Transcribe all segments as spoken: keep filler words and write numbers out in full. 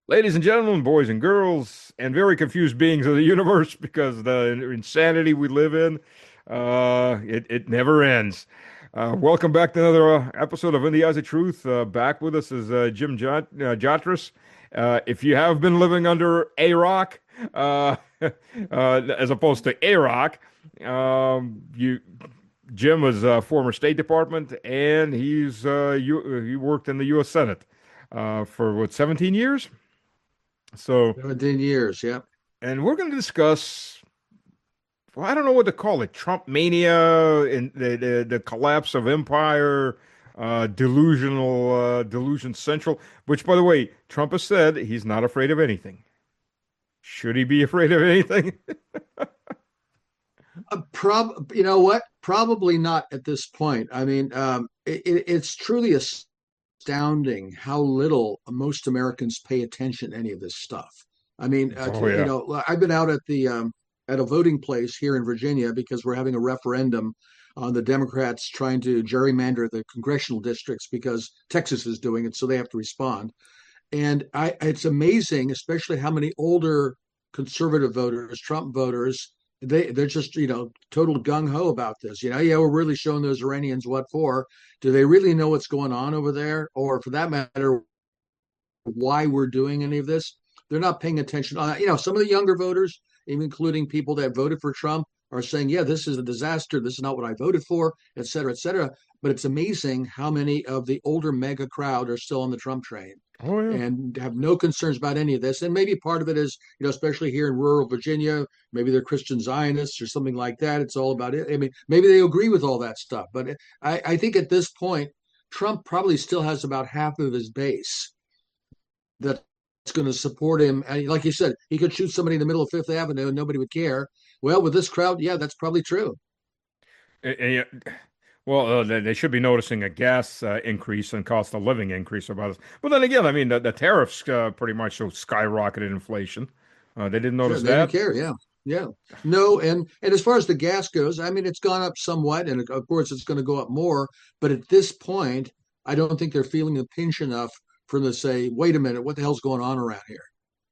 Ladies and gentlemen, boys and girls, and very confused beings of the universe because the insanity we live in, uh, it, it never ends. Uh, welcome back to another uh, episode of In the Eyes of Truth. Uh, back with us is uh, Jim Jot uh, Jotras. Uh, if you have been living under a rock, uh, uh, as opposed to a rock, um, you Jim was a former State Department, and he's uh, you, he worked in the U S Senate uh, for what, seventeen years? So, seventeen years, yeah. and we're going to discuss, well, I don't know what to call it, Trump mania and the the, the collapse of empire, uh, delusional, uh, delusion central. Which, by the way, Trump has said he's not afraid of anything. Should he be afraid of anything? Uh, prob, you know what? Probably not at this point. I mean, um, it, it's truly astounding how little most Americans pay attention to any of this stuff. I mean, uh, Oh to, you yeah. know, I've been out at the um, at a voting place here in Virginia because we're having a referendum on the Democrats trying to gerrymander the congressional districts because Texas is doing it, so they have to respond. And I, it's amazing, especially how many older conservative voters, Trump voters, they they're just you know total gung ho about this. You know, yeah, we're really showing those Iranians what for. Do they really know what's going on over there, or for that matter, why we're doing any of this? They're not paying attention. Uh, you know, some of the younger voters, even including people that voted for Trump, are saying, "Yeah, this is a disaster. This is not what I voted for," et cetera, et cetera. But it's amazing how many of the older mega crowd are still on the Trump train Oh yeah. and have no concerns about any of this. And maybe part of it is, you know, especially here in rural Virginia, maybe they're Christian Zionists or something like that. It's all about it. I mean, maybe they agree with all that stuff. But I, I think at this point, Trump probably still has about half of his base that's going to support him. And like you said, he could shoot somebody in the middle of Fifth Avenue and nobody would care. Well, with this crowd, yeah, that's probably true. Eh, eh, Well, uh, they, they should be noticing a gas uh, increase and cost of living increase about this. But then again, I mean, the, the tariffs uh, pretty much so skyrocketed inflation. Uh, they didn't Sure, notice they didn't that. care. Yeah, yeah. No, and and as far as the gas goes, I mean, it's gone up somewhat, and of course, it's going to go up more. But at this point, I don't think they're feeling the pinch enough for them to say, "Wait a minute, what the hell's going on around here?"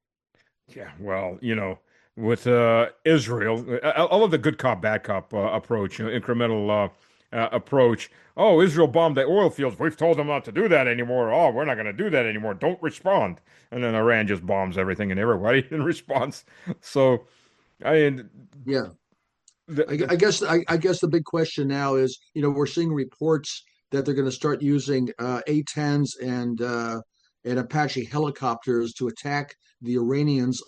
Yeah, well, you know, with uh, Israel, I, I love the good cop, bad cop uh, approach, you know, incremental uh, uh, approach. Oh, Israel bombed the oil fields. We've told them not to do that anymore. Oh, we're not going to do that anymore. Don't respond. And then Iran just bombs everything and everybody in response. So, I mean, Yeah, the, I, the, I guess I, I guess the big question now is, you know, we're seeing reports that they're going to start using uh, A tens and uh, and Apache helicopters to attack the Iranians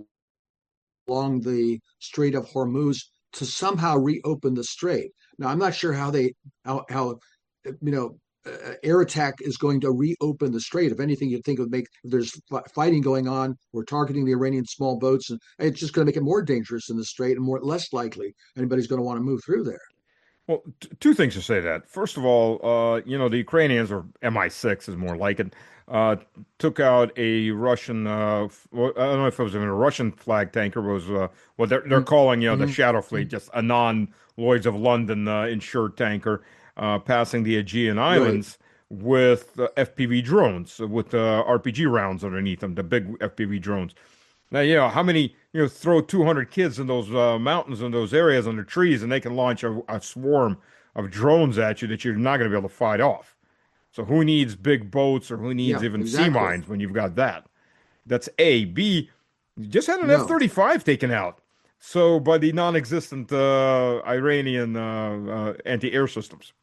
along the Strait of Hormuz to somehow reopen the strait. Now, I'm not sure how they how how you know uh, air attack is going to reopen the strait. If anything, you'd think it would make if there's fighting going on, we're targeting the Iranian small boats, and it's just going to make it more dangerous in the strait and more less likely anybody's going to want to move through there. well, t two things to say that. First of all, uh, you know, the Ukrainians, or M I six is more like it, uh, took out a Russian, uh, f- well, I don't know if it was even a Russian flag tanker, it was uh, what they're, they're calling, you know, the Mm-hmm. Shadow Fleet, just a non-Lloyd's of London uh, insured tanker uh, passing the Aegean Right. Islands with uh, F P V drones, with uh, R P G rounds underneath them, the big F P V drones. Now, you know, how many, you know, throw two hundred kids in those uh, mountains in those areas under trees and they can launch a, a swarm of drones at you that you're not going to be able to fight off. So who needs big boats or who needs Yeah. even sea Exactly. mines when you've got that? That's A. B, you just had an No. F thirty-five taken out. So by the non-existent uh, Iranian uh, uh, anti-air systems.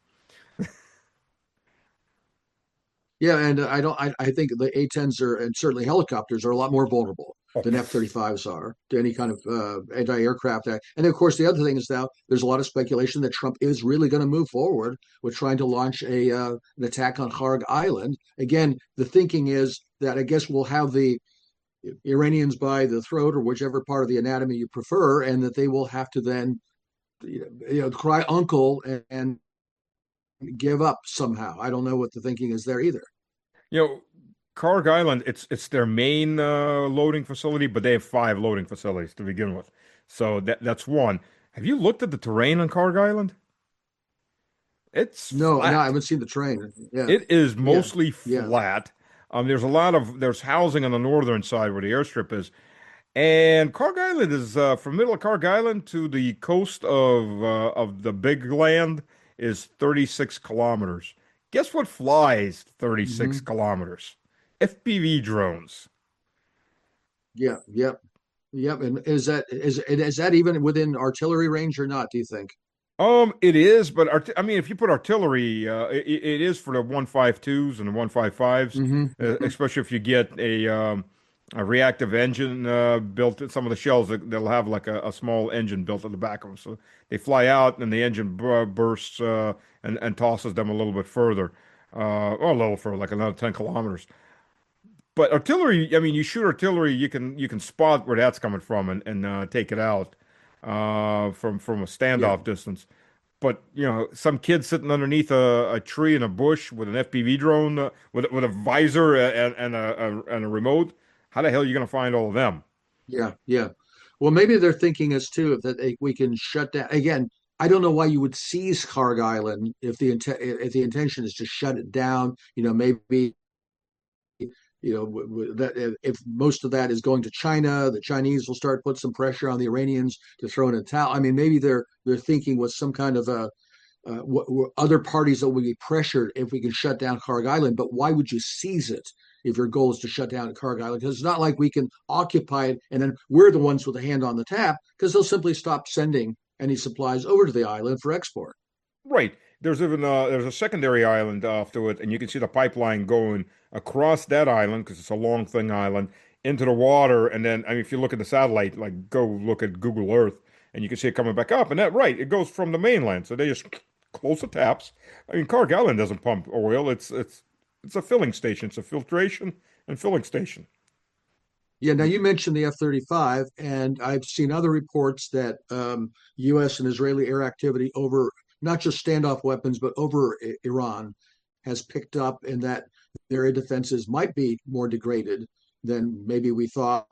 Yeah, and uh, I don't. I, I think the A tens are, and certainly helicopters are a lot more vulnerable Oh, than F thirty-fives are to any kind of uh, anti-aircraft act. And of course, the other thing is now there's a lot of speculation that Trump is really going to move forward with trying to launch a uh, an attack on Kharg Island. Again, the thinking is that I guess we'll have the Iranians by the throat or whichever part of the anatomy you prefer, and that they will have to then you know cry uncle and, and give up somehow. I don't know what the thinking is there either. you know, Kharg Island, it's it's their main uh, loading facility, but they have five loading facilities to begin with. So that that's one. Have you looked at the terrain on Kharg Island? It's No, no, I flat. haven't seen the train. Yeah, It is yeah, mostly yeah. flat. Um, there's a lot of there's housing on the northern side where the airstrip is, and Carg Island is uh, from middle of Carg Island to the coast of uh, of the Big Land is thirty-six kilometers. Guess what flies thirty-six Hmm. kilometers? F P V drones. Yeah, yep, yep. And is that is is that even within artillery range or not, do you think? Um, it is, but art I mean, if you put artillery, uh, it, it is for the one fifty-twos and the one fifty-fives, Hmm. uh, Hmm. especially if you get a um, a reactive engine uh, built. Some of the shells that they'll have like a, a small engine built at the back of them, so they fly out and the engine bur bursts uh, and and tosses them a little bit further, uh, or a little further, like another ten kilometers. But artillery, I mean, you shoot artillery, you can you can spot where that's coming from and and uh, take it out uh, from from a Yeah, standoff distance. But you know, some kid sitting underneath a, a tree in a bush with an F P V drone uh, with with a visor and and a, a and a remote. How the hell are you going to find all of them? yeah, yeah. Well, maybe they're thinking as too that they, we can shut down again. I don't know why you would seize Carg Island if the int if the intention is to shut it down. You know, maybe you know that if most of that is going to China, the Chinese will start put some pressure on the Iranians to throw in a towel. I mean, maybe they're they're thinking with some kind of a uh, what, what other parties that will be pressured if we can shut down Carg Island. But why would you seize it if your goal is to shut down Carg Island? Because it's not like we can occupy it and then we're the ones with a hand on the tap because they'll simply stop sending any supplies over to the island for export. Right. There's even uh, there's a secondary island off to it, and you can see the pipeline going across that island because it's a long, thin island into the water. And then, I mean, if you look at the satellite, like go look at Google Earth, and you can see it coming back up. And that, right, it goes from the mainland. So they just close the taps. I mean, Carg Island doesn't pump oil. It's it's it's a filling station. It's a filtration and filling station. Yeah, now you mentioned the F thirty-five, and I've seen other reports that um, U S and Israeli air activity over not just standoff weapons, but over I- Iran has picked up, and that their air defenses might be more degraded than maybe we thought.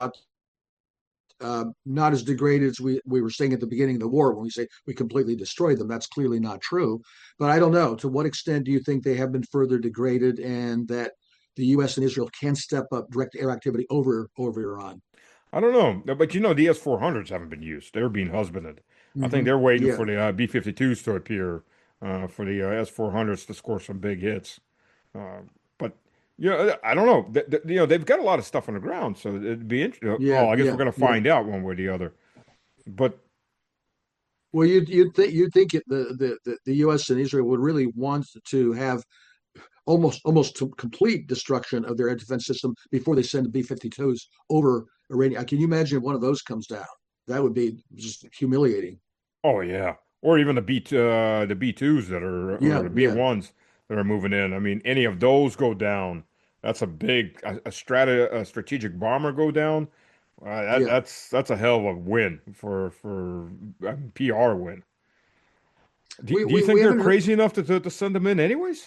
Uh, not as degraded as we, we were saying at the beginning of the war when we say we completely destroyed them. That's clearly not true. But I don't know. To what extent do you think they have been further degraded and that the U S and Israel can step up direct air activity over over Iran? I don't know, but you know, the S four hundreds haven't been used. They're being husbanded. I think Mm-hmm. they're waiting Yeah. for the uh, B fifty-twos to appear uh, for the uh, S four hundreds to score some big hits. Uh, but you know, I don't know. Th th you know, they've got a lot of stuff on the ground, so it'd be interesting. Yeah. Oh, I guess we're Yeah. going to Yeah. find out one way or the other. But Well, you'd you'd think you'd think it, the, the the U S and Israel would really want to have almost almost to complete destruction of their air defense system before they send the B fifty-twos over Iranian. Can you imagine if one of those comes down? That would be just humiliating. oh yeah, or even the B uh, the B twos that are or Yeah, the B yeah, ones that are moving in. I mean, any of those go down, that's a big a, a strata a strategic bomber go down. Uh, that yeah. that's that's a hell of a win for for a P R win. Do, We do you we, think we they're haven't heard. crazy enough to, to to send them in anyways?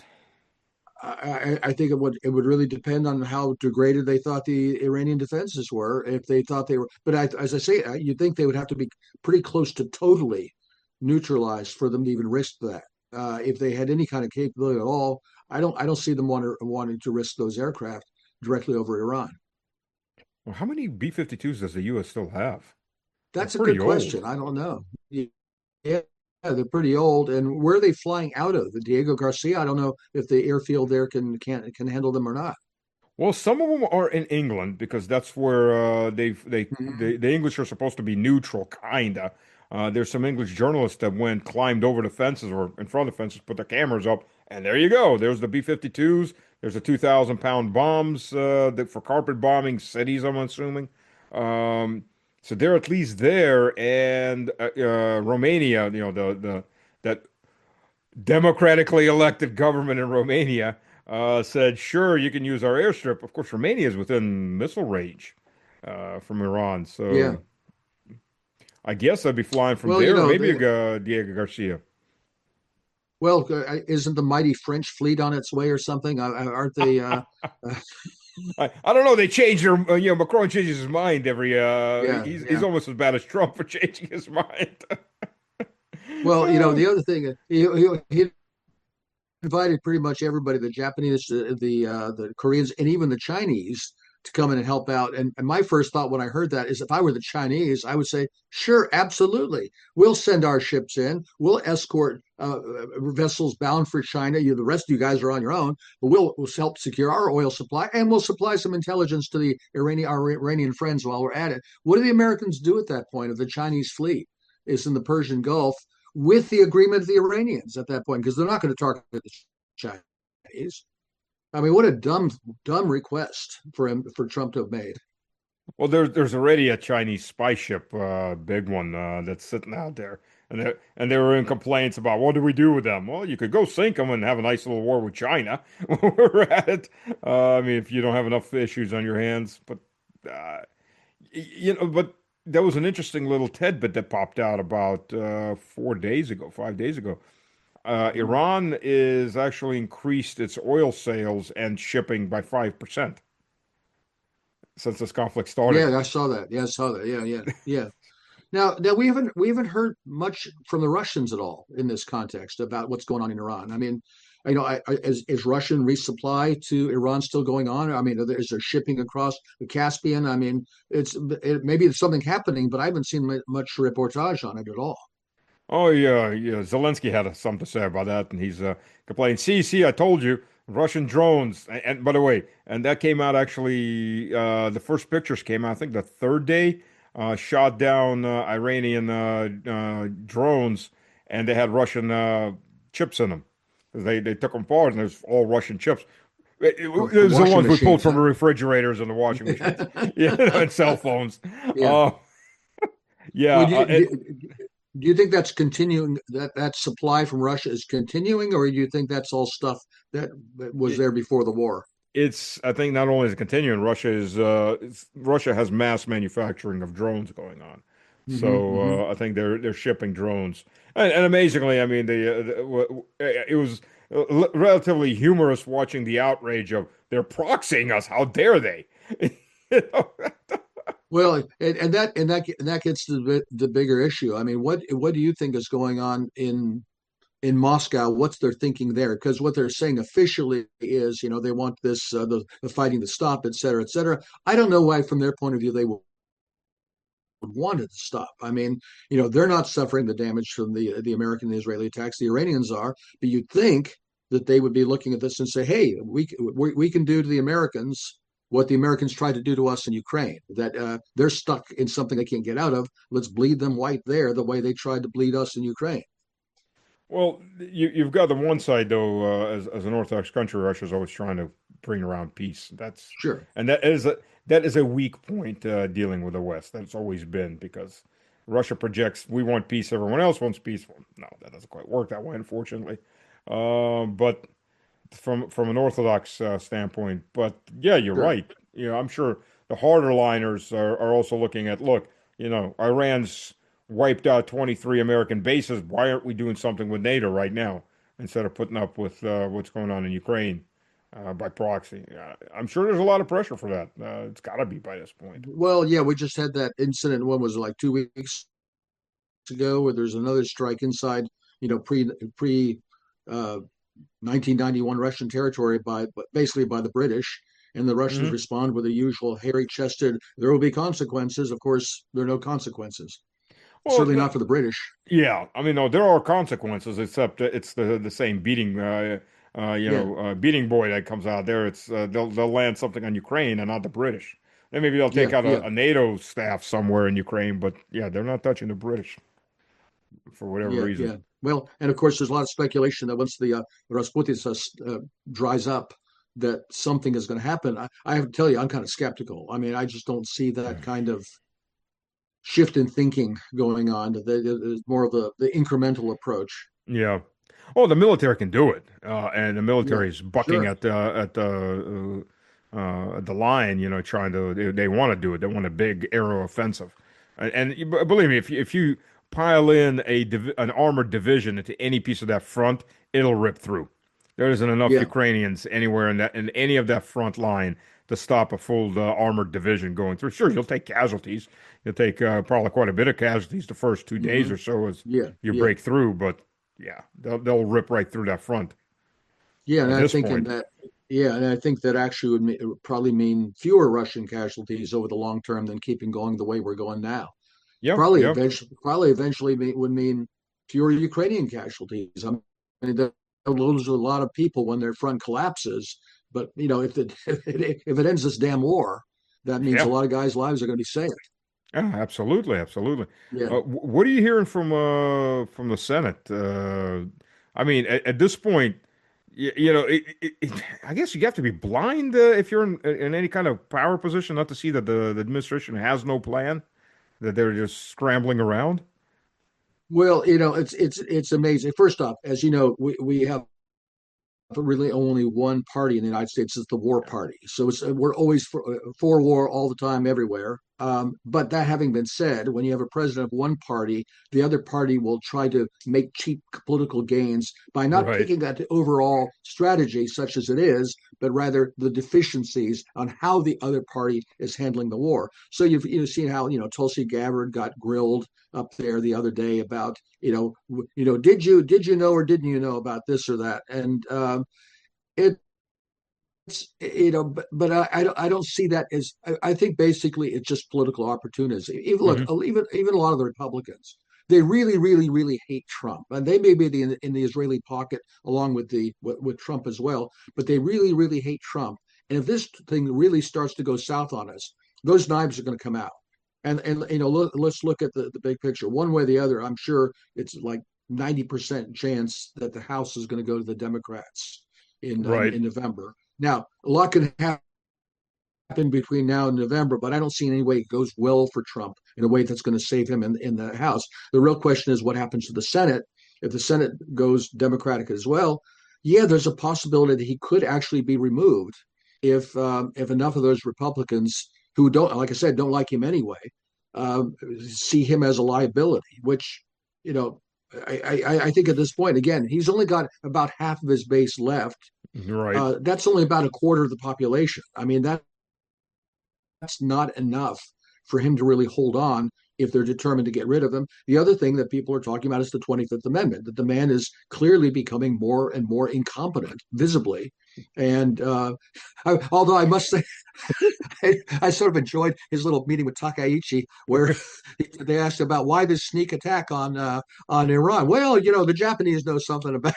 I, I think it would it would really depend on how degraded they thought the Iranian defenses were. If they thought they were, but I, as I say, you'd think they would have to be pretty close to totally neutralized for them to even risk that. Uh, if they had any kind of capability at all, I don't I don't see them want wanting to risk those aircraft directly over Iran. Well, how many B fifty-twos does the U S still have? They're That's a good pretty old. question. I don't know. Yeah, they're pretty old. And where are they flying out of? The Diego Garcia? I don't know if the airfield there can can can handle them or not. Well, some of them are in England because that's where uh, they've they, Mhm. they the English are supposed to be neutral, kinda. Uh, there's some English journalists that went climbed over the fences or in front of the fences, put their cameras up, and there you go. There's the B fifty-twos. There's the two thousand pound bombs uh, that for carpet bombing cities, I'm assuming. Um, so they're at least there, and uh, uh, Romania, you know, the the that democratically elected government in Romania uh, said, sure, you can use our airstrip. Of course, Romania is within missile range uh, from Iran. Yeah. So I guess I'd be flying from Well, you there, or know, maybe the, uh, Diego Garcia. well, uh, isn't the mighty French fleet on its way or something? Uh, uh, aren't they? Uh, uh, I, I don't know. They change their, uh, you know, Macron changes his mind every, uh, yeah, he's, he's yeah. almost as bad as Trump for changing his mind. Well, you know, Uh, the other thing, he, he, he invited pretty much everybody, the Japanese, the the, uh, the Koreans, and even the Chinese to come in and help out. And, and my first thought when I heard that is if I were the Chinese, I would say, sure, absolutely. We'll send our ships in. We'll escort uh, vessels bound for China. You, the rest of you guys are on your own, but we'll, we'll help secure our oil supply and we'll supply some intelligence to the Iranian, our Iranian friends while we're at it. What do the Americans do at that point if the Chinese fleet is in the Persian Gulf with the agreement of the Iranians at that point? Because they're not going to target the Chinese. I mean, what a dumb, dumb request for him for Trump to have made. Well, there's there's already a Chinese spy ship, uh, big one, uh, that's sitting out there, and they and they were in complaints about what do we do with them? Well, you could go sink them and have a nice little war with China. We're at it. Uh, I mean, if you don't have enough issues on your hands, but uh, you know, but there was an interesting little tidbit that popped out about uh, four days ago, five days ago. Uh, Iran is actually increased its oil sales and shipping by five percent since this conflict started. Yeah, I saw that. Yeah, I saw that. Yeah, yeah, yeah. Now, now we haven't we haven't heard much from the Russians at all in this context about what's going on in Iran. I mean, you know, I, I, is is Russian resupply to Iran still going on? I mean, is there shipping across the Caspian? I mean, it's it, maybe it's something happening, but I haven't seen much reportage on it at all. Oh yeah, yeah. Zelensky had something to say about that, and he's uh, complaining. See, see, I told you, Russian drones. And, and by the way, and that came out actually. Uh, the first pictures came out, I think, the third day. Uh, shot down uh, Iranian uh, uh, drones, and they had Russian uh, chips in them. They they took them apart, and there's all Russian chips. It, it, Oh, it the was the washing ones we pulled machines, from huh? the refrigerators and the washing machines, yeah, and cell phones. Yeah. Uh, yeah, Would uh, you it, do, do you think that's continuing? That that supply from Russia is continuing, or do you think that's all stuff that, that was it there before the war? it's I think not only is it continuing, Russia is uh it's, Russia has mass manufacturing of drones going on. Hmm, hmm. So uh, I think they're they're shipping drones. And, and amazingly, I mean the, uh, the w- w- it was uh, relatively humorous watching the outrage of they're proxying us. How dare they? You know? Well, and, and that and that and that gets to the the bigger issue. I mean, what what do you think is going on in in Moscow? What's their thinking there? Because what they're saying officially is, you know, they want this uh, the, the fighting to stop, et cetera, et cetera. I don't know why, from their point of view, they would want it to stop. I mean, you know, they're not suffering the damage from the the American and Israeli attacks. The Iranians are, but you'd think that they would be looking at this and say, "Hey, we we, we can do to the Americans what the Americans tried to do to us in Ukraine. That uh, they're stuck in something they can't get out of. Let's bleed them white there, the way they tried to bleed us in Ukraine." Well, you you've got the one side though, uh, as as an Orthodox country, Russia's always trying to bring around peace. That's Sure. and that is a that is a weak point uh, dealing with the West. That's always been because Russia projects we want peace, everyone else wants peace. Well, no, that doesn't quite work that way, unfortunately. Um, but from from an Orthodox uh, standpoint, but yeah, you're Sure. right. You know, I'm sure the harder liners are, are also looking at, look, you know, Iran's wiped out twenty-three American bases. Why aren't we doing something with NATO right now instead of putting up with uh, what's going on in Ukraine uh, by proxy? Uh, I'm sure there's a lot of pressure for that. Uh, it's got to be by this point. Well, yeah, we just had that incident. When was it, like two weeks ago, where there's another strike inside, you know, pre pre uh, nineteen ninety-one Russian territory by basically by the British, and the Russians Hmm. respond with the usual hairy-chested, "There will be consequences." Of course, there are no consequences. Well, Certainly the, not for the British. yeah, I mean, no, there are consequences, except that it's the the same beating, uh, uh, you Yeah, know, uh, beating boy that comes out there. It's uh, they'll they'll land something on Ukraine and not the British. Then maybe they'll take yeah, out yeah, a, a NATO staff somewhere in Ukraine, but yeah, they're not touching the British for whatever yeah, reason. yeah. Well, and of course, there's a lot of speculation that once the uh, Rasputin uh, dries up, that something is going to happen. I, I have to tell you, I'm kind of skeptical. I mean, I just don't see that kind of shift in thinking going on. There's more of the, the incremental approach. Yeah. Oh, the military can do it, uh, and the Yeah, military is bucking sure. at the at the uh, uh, at the line. You know, trying to they, they want to do it. They want a big aero offensive, and, and you- b- believe me, if you, if you pile in a div an armored division into any piece of that front, it'll rip through. There isn't enough Yeah. Ukrainians anywhere in that in any of that front line to stop a full uh, armored division going through. Sure, you'll take casualties. You'll take uh, probably quite a bit of casualties the first two days Hmm. or so as Yeah. you Yeah. break through, but yeah, they'll they'll rip right through that front. Yeah, and at I'm this thinking point. that, yeah, and I think that actually would, ma- it would probably mean fewer Russian casualties over the long term than keeping going the way we're going now. Yep, Probably yep. eventually, probably eventually me- would mean fewer Ukrainian casualties. I mean, that lose a lot of people when their front collapses. But you know, if it if it, if it ends this damn war, that means a Yeah. lot of guys' lives are going to be saved. Yeah, absolutely, absolutely. Yeah. Uh, wh- what are you hearing from uh from the Senate? Uh, I mean, at, at this point, you, you know, it, it, it, I guess you have to be blind uh, if you're in, in any kind of power position not to see that the, the administration has no plan, that they're just scrambling around. Well, you know, it's it's it's amazing. First off, as you know, we, we have really only one party in the United States is the war party. So it's we're always for, for war all the time, everywhere. Um, but that having been said, when you have a president of one party, the other party will try to make cheap political gains by not Right, picking at the overall strategy, such as it is, but rather the deficiencies on how the other party is handling the war. So you've you know seen how you know Tulsi Gabbard got grilled up there the other day about you know you know did you did you know or didn't you know about this or that, and um, it it's you know but, but I, I don't I don't see that as I, I think basically it's just political opportunism. Even look, hmm, even even a lot of the Republicans, they really really really hate Trump, and they may be the, in the Israeli pocket along with the with, with Trump as well, but they really really hate Trump. And if this thing really starts to go south on us, those knives are going to come out. And and you know look, let's look at the, the big picture one way or the other. I'm sure it's like ninety percent chance that the House is going to go to the Democrats in um, right. in November. Now, a lot can happen between now and November, but I don't see any way it goes well for Trump in a way that's going to save him in, in the House. The real question is what happens to the Senate. If the Senate goes Democratic as well, yeah, there's a possibility that he could actually be removed if um, if enough of those Republicans who don't, like I said, don't like him anyway, um, see him as a liability. Which, you know, I, I, I think at this point, again, he's only got about half of his base left. Right. Uh, that's only about a quarter of the population. I mean, that that's not enough for him to really hold on if they're determined to get rid of him. The other thing that people are talking about is the twenty-fifth Amendment, that the man is clearly becoming more and more incompetent, visibly. And uh, I, although I must say, I, I, sort of enjoyed his little meeting with Takaichi, where they asked about why this sneak attack on uh, on Iran. Well, you know, the Japanese know something about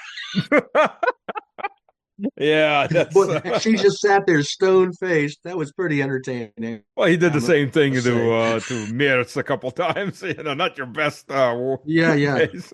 Yeah, it. that's But uh, she just sat there stone faced. That was pretty entertaining, well, he did I the same thing must to say. uh to Merz a couple times. You know, not your best uh war Yeah, yeah. days.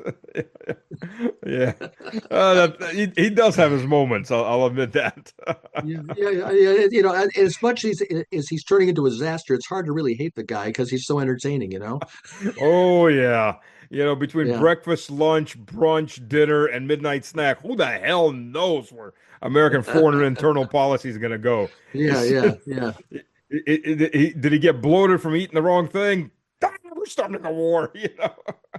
Yeah, uh, that, he he does have his moments. I'll, I'll admit that. Yeah, yeah, yeah, yeah, you know, and as much as as he's turning into a disaster, it's hard to really hate the guy because he's so entertaining, you know? Oh yeah, you know, between Yeah. breakfast, lunch, brunch, dinner, and midnight snack, who the hell knows where American foreign and internal policy is going to go? Yeah, It's, yeah, it, yeah, it, it, he, did he get bloated from eating the wrong thing? Ah, we're starting a war, you know.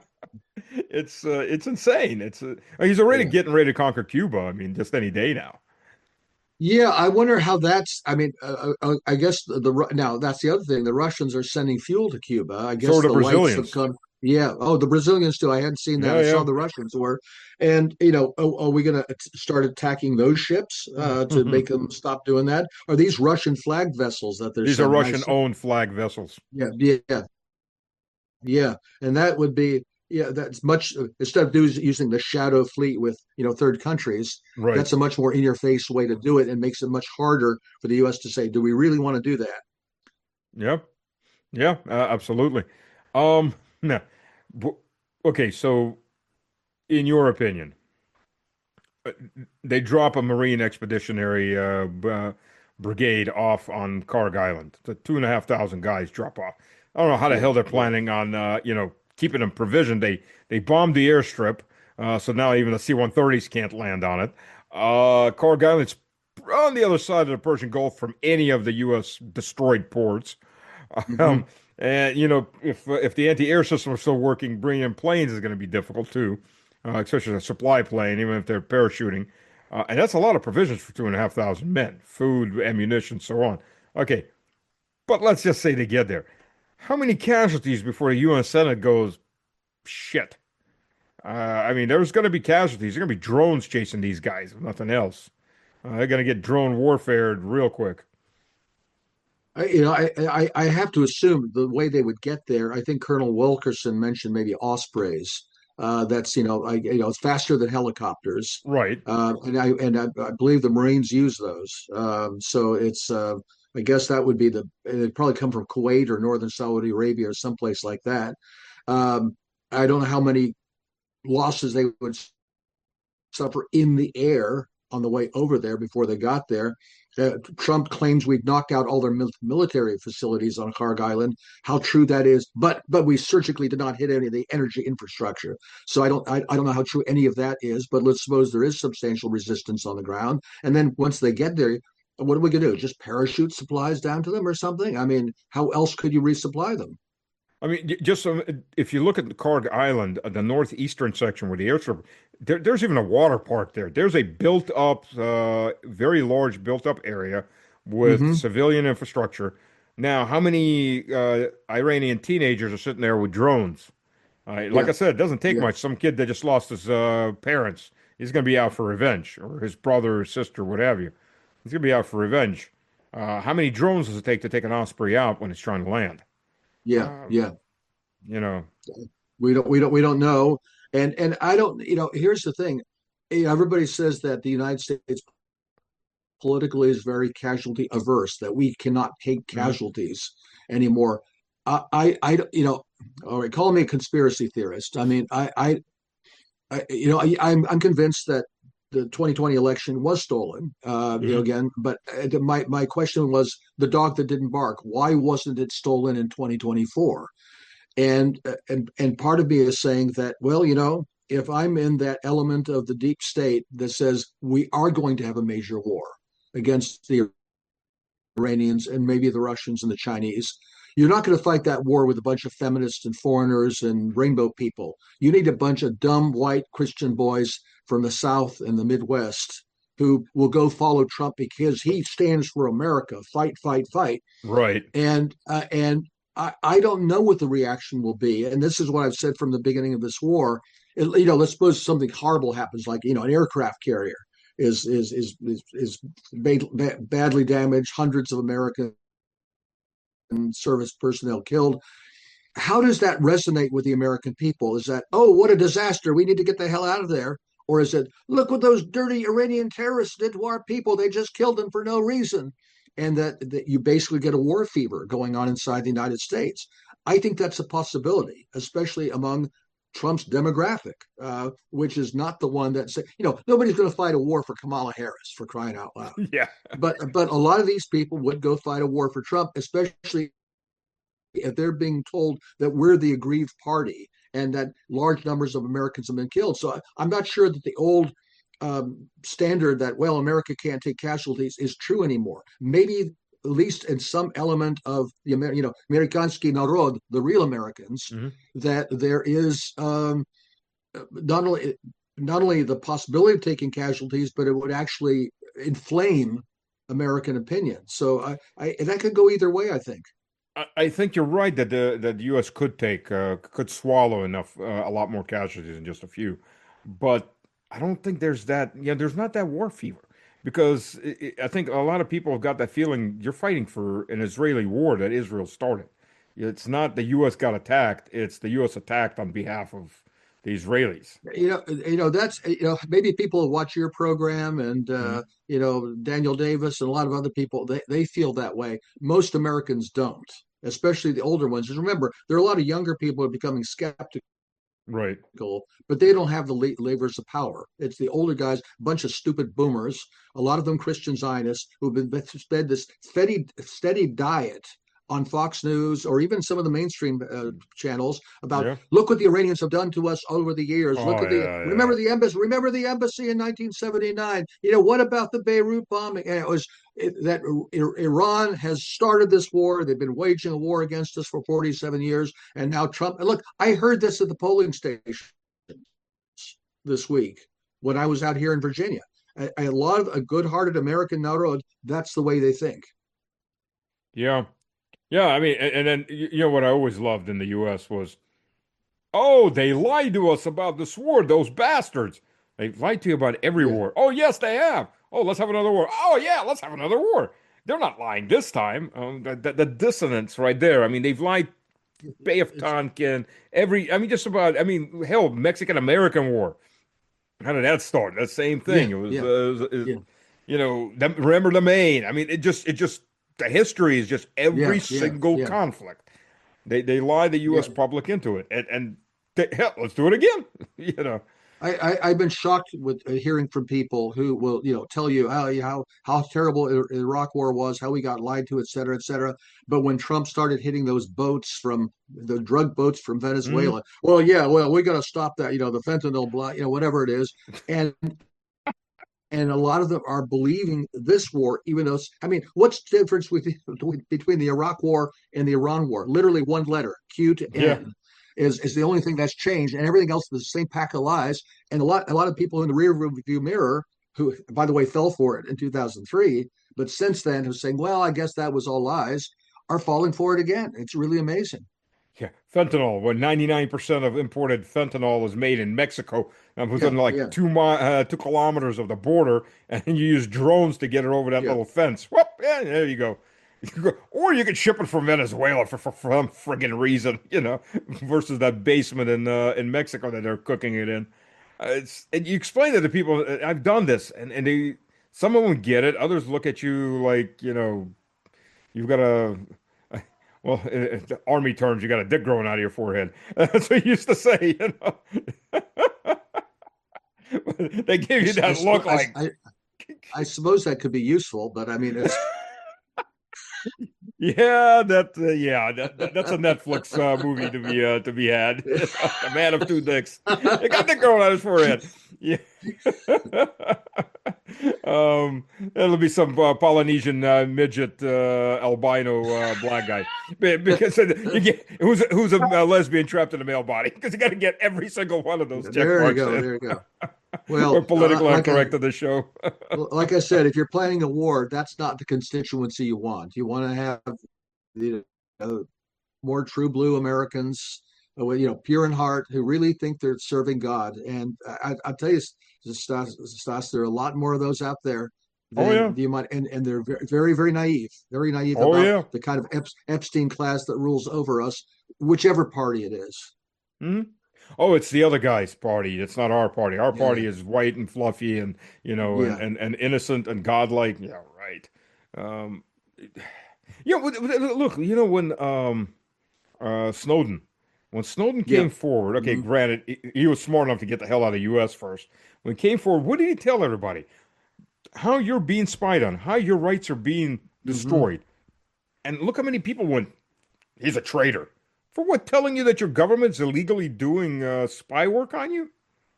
It's uh, it's insane. It's uh, he's already yeah. getting ready to conquer Cuba. I mean, just any day now. Yeah, I wonder how that's. I mean, uh, uh, I guess the, the now that's the other thing. The Russians are sending fuel to Cuba. I So are guess the the lights have Brazilians. come. Yeah. Oh, the Brazilians too. I hadn't seen that. Yeah, I saw yeah. the Russians were, and you know, oh, are we going to start attacking those ships uh, to make them stop doing that? Are these Russian flagged vessels that they're These are sending? I saw. Russian-owned flag vessels. Yeah, yeah, yeah, and that would be yeah. That's much instead of using the shadow fleet with you know third countries. Right. That's a much more in-your-face way to do it, and makes it much harder for the U S to say, "Do we really want to do that?" Yeah. Yeah, uh, absolutely. Um, no. W- Okay, so in your opinion, uh, they drop a Marine Expeditionary uh, b- uh, Brigade off on Karg Island. The two and a half thousand guys drop off. I don't know how the Yeah, hell they're yeah, planning on, uh, you know, keeping them provisioned. They they bombed the airstrip, uh, so now even the C one thirties can't land on it. Uh, Karg Island's on the other side of the Persian Gulf from any of the U S destroyed ports. Um, hmm and you know, if uh, if the anti-air system is still working, bringing in planes is going to be difficult too, uh, especially a supply plane, even if they're parachuting. Uh, and that's a lot of provisions for two and a half thousand men, food, ammunition, so on. Okay, but let's just say they get there. How many casualties before the U N Senate goes, shit? Uh, I mean, there's going to be casualties. There's going to be drones chasing these guys, if nothing else. Uh, they're going to get drone warfared real quick. I, you know, I, I I have to assume the way they would get there. I think Colonel Wilkerson mentioned maybe Ospreys. Uh, that's you know, I you know, it's faster than helicopters, Right. uh, and I and I, I believe the Marines use those. Um, so it's uh, I guess that would be the. It'd probably come from Kuwait or northern Saudi Arabia or someplace like that. Um, I don't know how many losses they would suffer in the air on the way over there before they got there. Uh, Trump claims we've knocked out all their mil- military facilities on Kharg Island. How true that is, but but we surgically did not hit any of the energy infrastructure. So I don't I, I don't know how true any of that is. But let's suppose there is substantial resistance on the ground, and then once they get there, what are we going to do? Just parachute supplies down to them or something? I mean, how else could you resupply them? I mean, j- just um, if you look at the Karg Island, uh, the northeastern section where the airstrip, there, there's even a water park there. There's a built-up, uh, very large built-up area with Mm-hmm. civilian infrastructure. Now, how many uh, Iranian teenagers are sitting there with drones? Uh, like Yeah, I said, it doesn't take yeah, much. Some kid that just lost his uh, parents, he's going to be out for revenge, or his brother or sister, what have you. He's going to be out for revenge. Uh, how many drones does it take to take an Osprey out when it's trying to land? yeah, Um, yeah. you know. We don't we don't we don't know. And and I don't, you know, here's the thing. You know, everybody says that the United States politically is very casualty averse, that we cannot take Mhm. casualties anymore. I, I, I you know, all right, call me a conspiracy theorist. I mean, I, I, I you know, I, I'm, I'm convinced that the twenty twenty election was stolen. Uh, you know, Mhm. again, but uh, my my question was the dog that didn't bark. Why wasn't it stolen in twenty twenty-four? And uh, and and part of me is saying that, well, you know, if I'm in that element of the deep state that says we are going to have a major war against the Iranians and maybe the Russians and the Chinese, you're not going to fight that war with a bunch of feminists and foreigners and rainbow people. You need a bunch of dumb white Christian boys from the South and the Midwest who will go follow Trump because he stands for America. Fight, fight, fight. Right. And uh, and I, I don't know what the reaction will be. And this is what I've said from the beginning of this war. It, you know, let's suppose something horrible happens, like you know, an aircraft carrier is is is is, is bad, badly damaged, hundreds of American service personnel killed. How does that resonate with the American people? Is that, oh, what a disaster, we need to get the hell out of there? Or is it, look what those dirty Iranian terrorists did to our people, they just killed them for no reason? And that, that you basically get a war fever going on inside the United States. I think that's a possibility, especially among Trump's demographic, uh, which is not the one that say, you know, nobody's going to fight a war for Kamala Harris, for crying out loud. Yeah. But but a lot of these people would go fight a war for Trump, especially if they're being told that we're the aggrieved party and that large numbers of Americans have been killed. So I'm not sure that the old um, standard that, well, America can't take casualties is true anymore. Maybe at least in some element of the, you know, Amerikansky Narod, the real Americans, Mhm. that there is um, not only not only the possibility of taking casualties, but it would actually inflame American opinion. So I, I that could go either way, I think. I, I think you're right that the that the U S could take uh, could swallow enough uh, a lot more casualties than just a few, but I don't think there's that. Yeah, there's not that war fever because i i I think a lot of people have got that feeling you're fighting for an Israeli war that Israel started. It's not the U S got attacked; it's the U S attacked on behalf of the Israelis. you know you know that's you know maybe people watch your program and Mhm. uh you know Daniel Davis and a lot of other people, they, they feel that way. Most Americans don't, especially the older ones. Just remember, there are a lot of younger people who are becoming skeptical, Right. but they don't have the levers of power. It's the older guys, a bunch of stupid boomers, a lot of them Christian Zionists, who've been fed this steady steady diet on Fox News or even some of the mainstream uh, channels about, Yeah. look what the Iranians have done to us over the years. Look Oh at the yeah, yeah. remember the embassy, remember the embassy in nineteen seventy-nine. You know what about the Beirut bombing? And it was it, that Iran has started this war. They've been waging a war against us for forty-seven years, and now Trump. And look, I heard this at the polling station this week when I was out here in Virginia. A, a lot of a good-hearted American Narod, that's the way they think. Yeah. Yeah, I mean, and, and then y- you know what I always loved in the U S was, oh, they lied to us about this war, those bastards. They lied to you about every Yeah, war. Oh, yes, they have. Oh, let's have another war. Oh, yeah, let's have another war. They're not lying this time. Um, the, the, the dissonance right there. I mean, they've lied Bay of It's Tonkin, every, I mean, just about, I mean, hell, Mexican-American War. How did that start? That same yeah, thing. It was, uh, yeah, it was- it- yeah, you know, them- remember the Maine. I mean, it just, it just, the history is just yeah, every yeah, single yeah, conflict. They they lie the yeah. U S public into it, and and they, hell, let's do it again. You know. I, I I've been shocked with uh, hearing from people who will, you know, tell you how how how terrible the Iraq War was, how we got lied to, et cetera, et cetera. But when Trump started hitting those boats from the drug boats from Mhm. Venezuela, well, yeah, well, we got to stop that, you know, the fentanyl, blah, you know, whatever it is, and and a lot of them are believing this war, even though, I mean, what's the difference with, between the Iraq War and the Iran War? Literally one letter, Q to Yeah. N, is is the only thing that's changed, and everything else is the same pack of lies. And a lot a lot of people in the rear view mirror, who, by the way, fell for it in two thousand three, but since then who's saying, well, I guess that was all lies, are falling for it again. It's really amazing. Yeah, fentanyl. When ninety-nine percent of imported fentanyl is made in Mexico, um, Yeah, within like yeah, two mi uh, two kilometers of the border, and you use drones to get it over that yeah. little fence. Whoop, yeah, there you go. You go- Or you could ship it from Venezuela for, for, for some friggin' reason, you know, versus that basement in uh, in Mexico that they're cooking it in. Uh, it's and you explain it to people. uh, I've done this, and and they some of them get it. Others look at you like, you know, you've got a well, in, in army terms, you got a dick growing out of your forehead. That's what you used to say, you know. They give I, you I, that look I, like, I, I suppose that could be useful, but I mean, it's yeah, that, uh, yeah, that, that that's a Netflix uh, movie to be uh, to be had. The Man of Two Dicks. They got dick growing out of his forehead. Yeah. Um, it'll be some uh, Polynesian uh, midget uh, albino uh, black guy. Be- because you get who's who's a, uh lesbian trapped in a male body, because you got to get every single one of those check there you marks go, in. there you go. We're Well, uh, politically like I incorrect on the show. like I said, if you're planning a war, that's not the constituency you want. You want to have the uh, more true blue Americans, uh, you know, pure in heart, who really think they're serving God. And I, I tell you, Stas, Stas, there are a lot more of those out there Oh yeah, than you might, and, and they're very, very, very naive, very naive oh about yeah. the kind of Ep- Epstein class that rules over us, whichever party it is. Hmm. Oh, it's the other guy's party. It's not our party. Our Yeah, party is white and fluffy and you know and yeah, and, and innocent and godlike. Yeah, right. Um, yeah. w- w- Look, you know when um uh Snowden when Snowden yeah. came forward. Okay, Mm-hmm. granted, he, he was smart enough to get the hell out of the U S first. When he came forward, what did he tell everybody? How you're being spied on, how your rights are being Mm-hmm. destroyed. And look how many people went, he's a traitor. For what? Telling you that your government's illegally doing uh, spy work on you?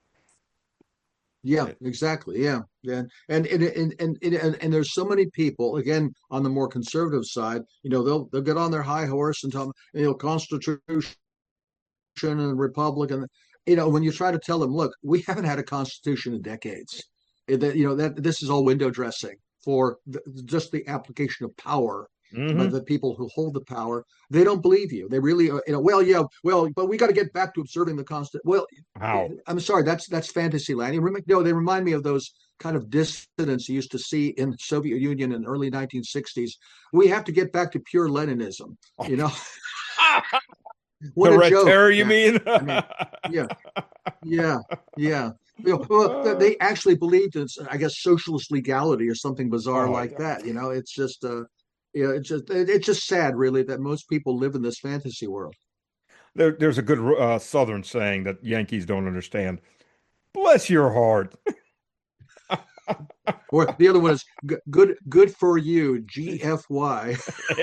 Yeah, Uh, exactly. Yeah. Yeah. And and and and and, and, and there's so many people, again, on the more conservative side, you know, they'll they'll get on their high horse and tell them, you know, Constitution and Republic. And you know, when you try to tell them, look, we haven't had a constitution in decades. It- that, you know, that this is all window dressing for the, just the application of power by mm-hmm. the people who hold the power. They don't believe you. They really, are, you know, well, yeah, well, but we got to get back to observing the constitution. Well, How? I'm sorry, that's that's fantasy land. No, they remind me of those kind of dissidents you used to see in the Soviet Union in the early nineteen sixties. We have to get back to pure Leninism. You know, what The a red joke! terror, you That mean? I mean, yeah, yeah, yeah. You know, well, they actually believed in, I guess, socialist legality or something bizarre Oh, like yeah. that. You know, it's just, uh, yeah, it's just, it's just sad, really, that most people live in this fantasy world. There, there's a good uh, Southern saying that Yankees don't understand. Bless your heart. Or the other one is g- good, good for you, G F Y.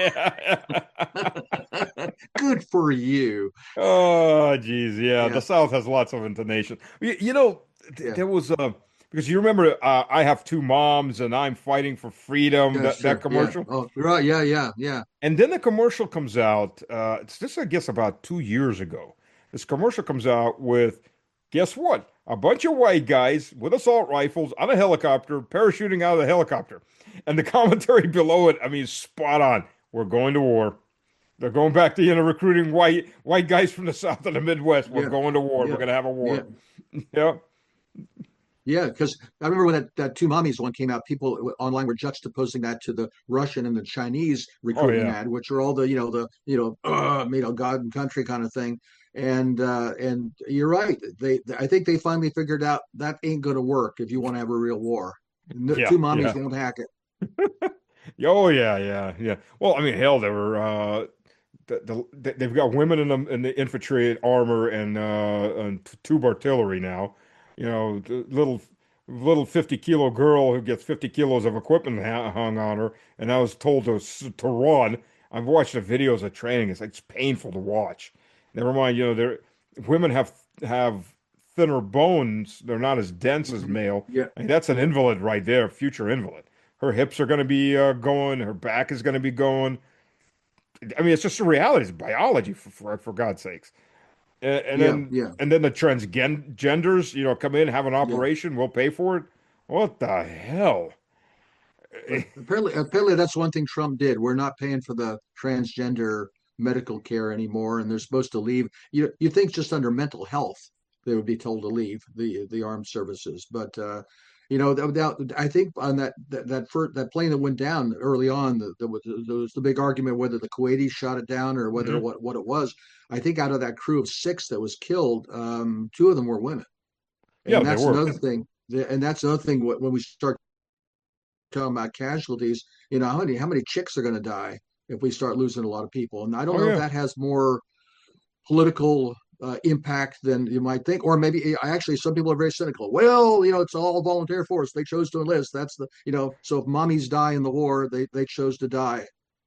Good for you. Oh, geez, yeah. The Yeah, South has lots of intonation. You, you know, th yeah, there was uh because you remember uh, I have two moms and I'm fighting for freedom. yeah, That that sure, yeah. commercial, Oh, right, yeah, yeah, yeah, and then the commercial comes out. Uh, it's this, I guess, about two years ago. This commercial comes out with, guess what? A bunch of white guys with assault rifles on a helicopter, parachuting out of the helicopter, and the commentary below it. I mean, spot on. We're going to war. They're going back to, you know, recruiting white white guys from the South and the Midwest. We're yeah, going to war. We're yeah, going to have a yeah. war. Yeah. Yeah, because I remember when that, that Two Mommies one came out, people online were juxtaposing that to the Russian and the Chinese Oh recruitment yeah, ad, which are all the, you know, the, you know, uh, you know, God and country kind of thing. And uh, and you're right. They, I think they finally figured out that ain't going to work if you want to have a real war. No, yeah, Two Mommies yeah. won't hack it. Oh yeah, yeah, yeah. Well, I mean, hell, there were uh, the, the, they've got women in the in the infantry armor and uh and tube artillery now. You know, the little little fifty kilo girl who gets fifty kilos of equipment hung on her, and I was told to to run. I've watched the videos of training. It's it's painful to watch. Never mind, you know, they're women have have thinner bones. They're not as dense as Mhm. male. Yeah, I mean, that's an yeah, invalid right there, future invalid. Her hips are going to be uh, going. Her back is going to be going. I mean, it's just a reality. It's biology for for, for God's sakes. And, and yeah, then yeah, and then the transgenders, you know, come in, have an yeah. operation, we'll pay for it. What the hell? But apparently, apparently that's one thing Trump did. We're not paying for the transgender medical care anymore, and they're supposed to leave. You you think just under mental health they would be told to leave the the armed services, but uh, you know, without, I think on that that that, first, that plane that went down early on, the, the, there was the big argument whether the Kuwaitis shot it down or whether Mhm. what what it was. I think out of that crew of six that was killed, um, two of them were women, Yeah, and they that's were. another thing. And that's another thing when we start talking about casualties, you know, how many how many chicks are going to die if we start losing a lot of people? And I don't Oh know if yeah. that has more political uh, impact than you might think, or maybe I actually some people are very cynical. Well, you know, it's all volunteer force. They chose to enlist. That's the you know. So if mommies die in the war, they they chose to die.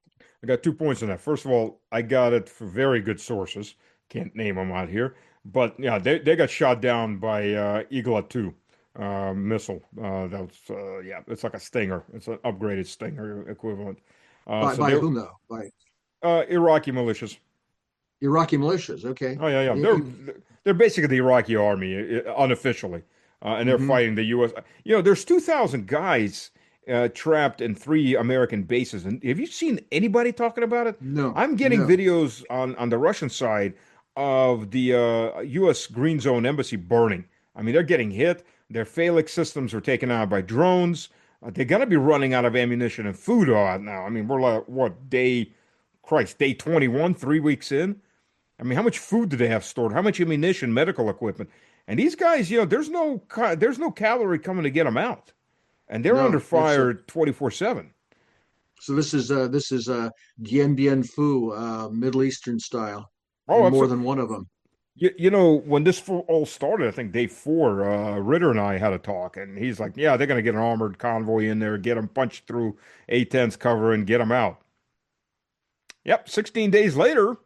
I got two points on that. First of all, I got it for very good sources. Can't name them out here, but yeah, they they got shot down by uh, Eagle two uh, missile. Uh, that was uh, yeah, it's like a Stinger. It's an upgraded Stinger equivalent. Uh, By so by they whom though? By uh, Iraqi militias. Iraqi militias. Okay. Oh yeah, yeah. They're they're basically the Iraqi army uh, unofficially, uh, and they're Mm-hmm. fighting the U S. You know, there's two thousand guys uh, trapped in three American bases, and have you seen anybody talking about it? No, I'm getting no. videos on on the Russian side of the uh, U S. Green Zone embassy burning. I mean, they're getting hit. Their phalanx systems are taken out by drones. Uh, they're gonna be running out of ammunition and food uh, now. I mean, we're like what day? Christ, day twenty-one, three weeks in. I mean, how much food do they have stored? How much ammunition, medical equipment? And these guys, you know, there's no ca- there's no cavalry coming to get them out, and they're under No, it's uh, fire twenty-four seven. so this is uh this is uh Dien Bien Phu, uh Middle Eastern style, Oh, and more absolutely. than one of them. You, you know, when this fo- all started, I think day four, uh, Ritter and I had a talk, and he's like, "Yeah, they're going to get an armored convoy in there, get them punched through A ten's cover, and get them out." Yep, sixteen days later,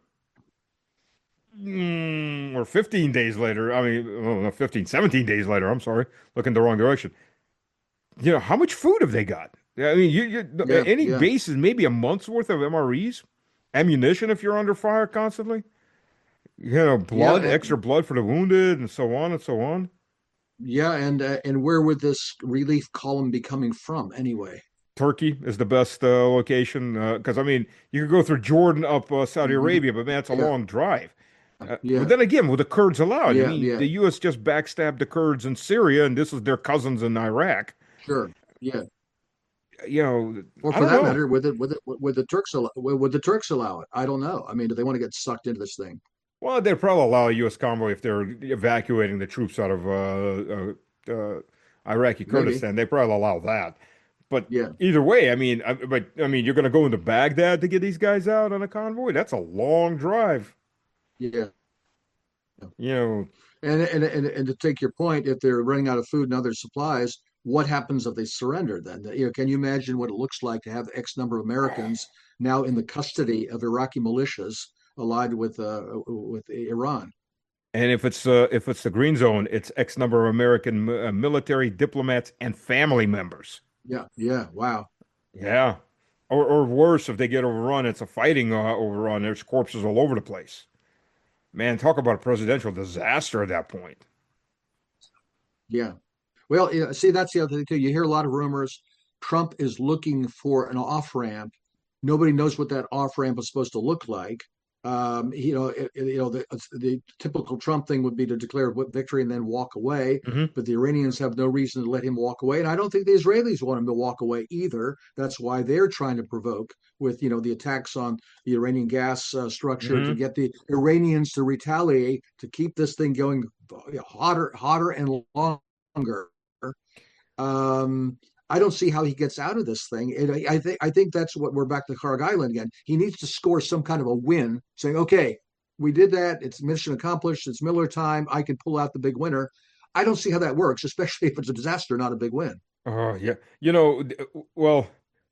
mm, or fifteen days later, I mean, oh, no, fifteen, seventeen days later, I'm sorry, looking the wrong direction. You know, how much food have they got? I mean, you, you Yeah, any yeah, base is maybe a month's worth of M R Es, ammunition if you're under fire constantly. You know, yeah, blood, extra and, blood for the wounded, and so on and so on. yeah, and uh, and where would this relief column be coming from anyway? Turkey is the best uh, location because I mean, you could go through Jordan up uh, Saudi Hmm. Arabia, but man, it's a Yeah, long drive. Uh, but yeah, then again, will the Kurds allow it? I yeah, mean, yeah. the U S just backstabbed the Kurds in Syria, and this is their cousins in Iraq. Sure. Yeah. You know, Or I for don't that know. matter, would it would it would the Turks allow, would the Turks allow it? I don't know. I mean, do they want to get sucked into this thing? Well, they'd probably allow a U S convoy if they're evacuating the troops out of uh, uh, uh, Iraqi Maybe. Kurdistan. They probably allow that. But Yeah. either way, I mean, I, but I mean, you're going to go into Baghdad to get these guys out on a convoy? That's a long drive. Yeah. You know, And, and and and to take your point, if they're running out of food and other supplies, what happens if they surrender then? You know, can you imagine what it looks like to have X number of Americans now in the custody of Iraqi militias allied with uh, with Iran? and if it's uh, if it's the Green Zone, it's X number of American uh, military diplomats and family members. Yeah, yeah, wow. Yeah. Or, or worse, if they get overrun, it's a fighting uh, overrun. There's corpses all over the place. Man, talk about a presidential disaster at that point. Yeah. Well, yeah, see, that's the other thing too. You hear a lot of rumors. Trump is looking for an off ramp. Nobody knows what that off ramp is supposed to look like. Um, you know, it, you know, the, the typical Trump thing would be to declare victory and then walk away. Hmm. But the Iranians have no reason to let him walk away, and I don't think the Israelis want him to walk away either. That's why they're trying to provoke with, you know, the attacks on the Iranian gas uh, structure to Hmm. get the Iranians to retaliate to keep this thing going hotter, hotter and longer. Um, I don't see how he gets out of this thing. And I, I think I think that's what we're back to Carg Island again. He needs to score some kind of a win, saying, "Okay, we did that. It's mission accomplished. It's Miller time. I can pull out the big winner." I don't see how that works, especially if it's a disaster, not a big win. Oh, yeah. You know, th- well,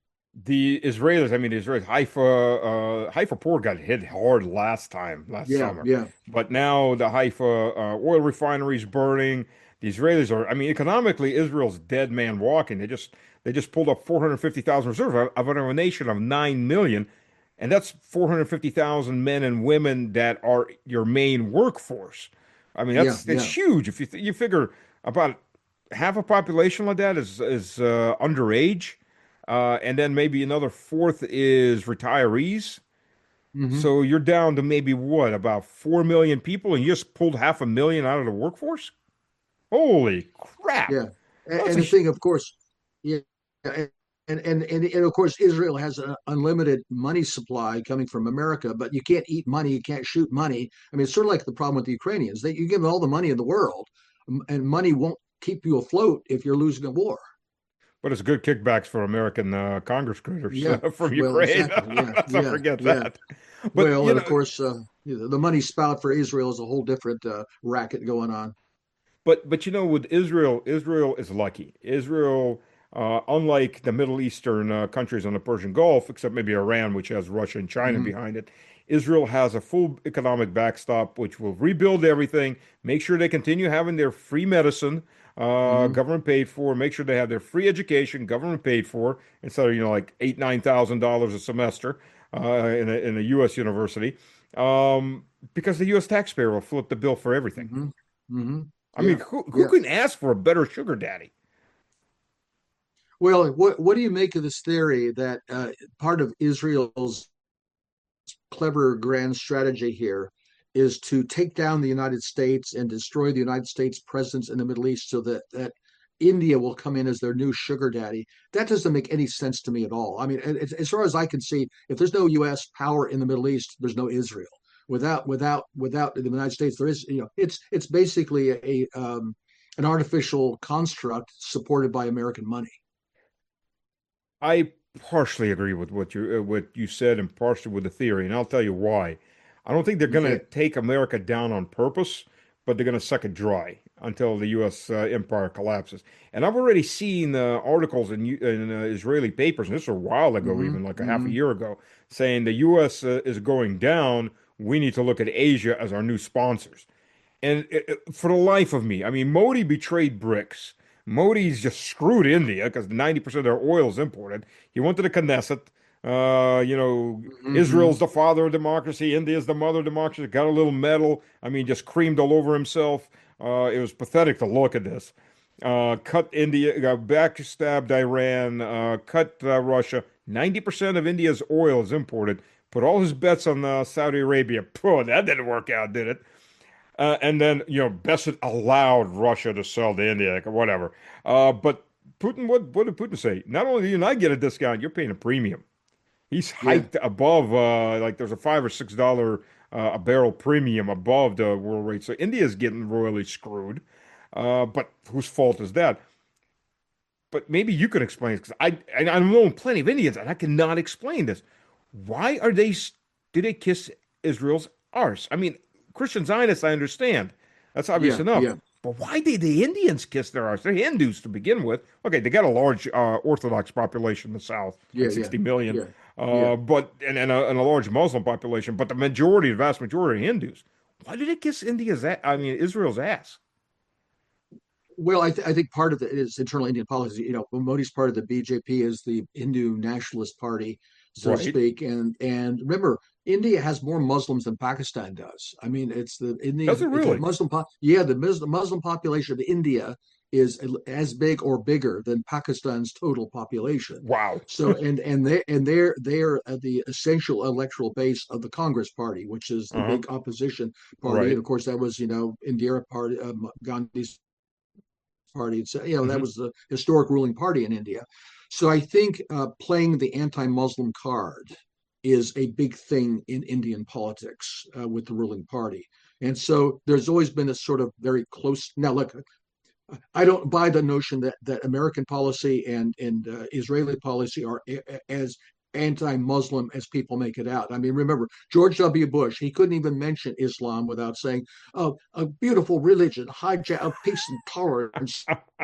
the Israelis, I mean, the Israelis, Haifa, uh, Haifa port got hit hard last time, last Yeah, summer. yeah, But now the Haifa uh, oil refinery is burning. The Israelis are, I mean, economically, Israel's dead man walking. They just they just pulled up four hundred fifty thousand reserves out of a nation of nine million. And that's four hundred fifty thousand men and women that are your main workforce. I mean, yeah, that's yeah. that's huge. If you th you figure about half a population like that is is uh, underage, uh, and then maybe another fourth is retirees. Hmm. So you're down to maybe what, about four million people, and you just pulled half a million out of the workforce? Holy crap! Yeah, and, That's and a the thing, of course, yeah, and, and and and of course, Israel has an unlimited money supply coming from America, but you can't eat money, you can't shoot money. I mean, it's sort of like the problem with the Ukrainians. They you give them all the money in the world, and money won't keep you afloat if you're losing a war. but it's good kickbacks for American uh, Congress critters Yeah, uh, from well, Ukraine. exactly. Yeah, Let's not yeah, forget yeah. that. But Well, you and of know, course, uh, the money spout for Israel is a whole different uh, racket going on. But but you know, with Israel, Israel is lucky. Israel, uh, unlike the Middle Eastern uh, countries on the Persian Gulf, except maybe Iran, which has Russia and China Hmm. behind it, Israel has a full economic backstop, which will rebuild everything, make sure they continue having their free medicine, uh, Hmm. government paid for, make sure they have their free education, government paid for, instead of, you know, like eight, nine thousand dollars a semester uh, in a in a U S university, um, because the U S taxpayer will flip the bill for everything. Hmm. Hmm. I mean, Yeah, who who yeah. can ask for a better sugar daddy? Well, what what do you make of this theory that uh, part of Israel's clever grand strategy here is to take down the United States and destroy the United States presence in the Middle East so that that India will come in as their new sugar daddy? That doesn't make any sense to me at all. I mean, as, as far as I can see, if there's no U S power in the Middle East, there's no Israel. Without without without the United States, there is, you know, it's it's basically a um, an artificial construct supported by American money. I partially agree with what you uh, what you said and partially with the theory, and I'll tell you why. I don't think they're going to Okay. take America down on purpose, but they're going to suck it dry until the U S uh, empire collapses. And I've already seen uh, articles in, U- in uh, Israeli papers, and this was a while ago, Mm-hmm. even like a half a Mm-hmm. year ago, saying the U S uh, is going down. We need to look at Asia as our new sponsors. And it, it- for the life of me, I mean, Modi betrayed BRICS. Modi's just screwed India because ninety percent of their oil is imported. He went to the Knesset. Uh, you know, Mm-hmm. Israel's the father of democracy. India's the mother of democracy. Got a little medal. I mean, just creamed all over himself. Uh, it was pathetic to look at this. Uh, cut India, uh, backstabbed Iran, uh, cut uh, Russia. ninety percent of India's oil is imported. Put all his bets on uh, Saudi Arabia. Phew, that didn't work out, did it? Uh, and then, you know, Besant allowed Russia to sell to India, like, whatever. Uh, but Putin, what, what did Putin say? Not only do you not get a discount, you're paying a premium. He's Yeah. hiked above, uh, like there's a five or six dollar uh, a barrel premium above the world rate. So India's getting royally screwed. Uh, but whose fault is that? But maybe you can explain it because I, and I know plenty of Indians and I cannot explain this. Why are they, did they kiss Israel's arse? I mean, Christian Zionists, I understand. That's obvious Yeah. enough. Yeah. But why did the Indians kiss their arse? They're Hindus to begin with. Okay, they got a large uh, Orthodox population in the South, Yeah. like Yeah. sixty million, Yeah. Yeah. uh, but and, and, a, and a large Muslim population, but the majority, the vast majority are Hindus. Why did it kiss India's ass? I mean, Israel's ass? Well, I, th- I think part of it is internal Indian policy. You know, Modi's part of the B J P, is the Hindu nationalist party, so to Right. speak. And and remember, India has more Muslims than Pakistan does. I mean, it's the India. Does it It's a really? Muslim. Po- yeah, the Muslim Muslim population of India is as big or bigger than Pakistan's total population. Wow. So and and they and they're they're the essential electoral base of the Congress Party, which is the Uh-huh. big opposition party. And Right. of course, that was you know Indira Party, uh, Gandhi's party. So you know that Hmm. was the historic ruling party in India. So I think uh, playing the anti-Muslim card is a big thing in Indian politics uh, with the ruling party. And so there's always been a sort of very close. Now, look, I don't buy the notion that that American policy and and uh, Israeli policy are as anti-Muslim as people make it out. I mean, remember George W. Bush? He couldn't even mention Islam without saying, "Oh, a beautiful religion, hijack of peace and tolerance."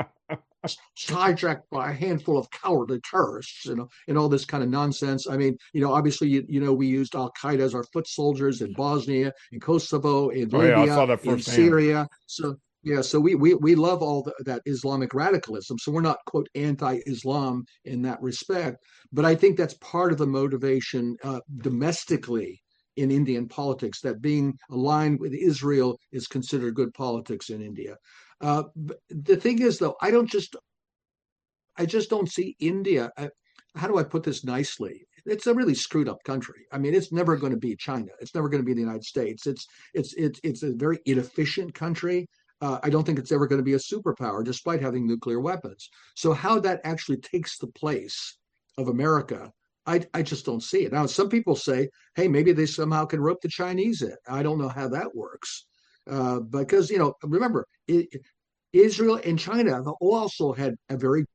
Hijacked by a handful of cowardly terrorists, you know, and all this kind of nonsense. I mean, you know, obviously, you, you know, we used Al Qaeda as our foot soldiers in Bosnia, in Kosovo, in Oh yeah, I saw Libya, that in firsthand. Syria. So yeah, so we we we love all the, that Islamic radicalism. So we're not quote anti-Islam in that respect, but I think that's part of the motivation uh, domestically in Indian politics that being aligned with Israel is considered good politics in India. Uh, the thing is, though, I don't just I just don't see India. uh, How do I put this nicely? It's a really screwed up country. I mean, it's never going to be China. It's never going to be the United States. It's it's it's it's a very inefficient country. Uh, I don't think it's ever going to be a superpower, despite having nuclear weapons. So how that actually takes the place of America, I I just don't see it. Now, some people say, hey, maybe they somehow can rope the Chinese in. I don't know how that works, uh, because you know, remember, it, Israel and China have also had a very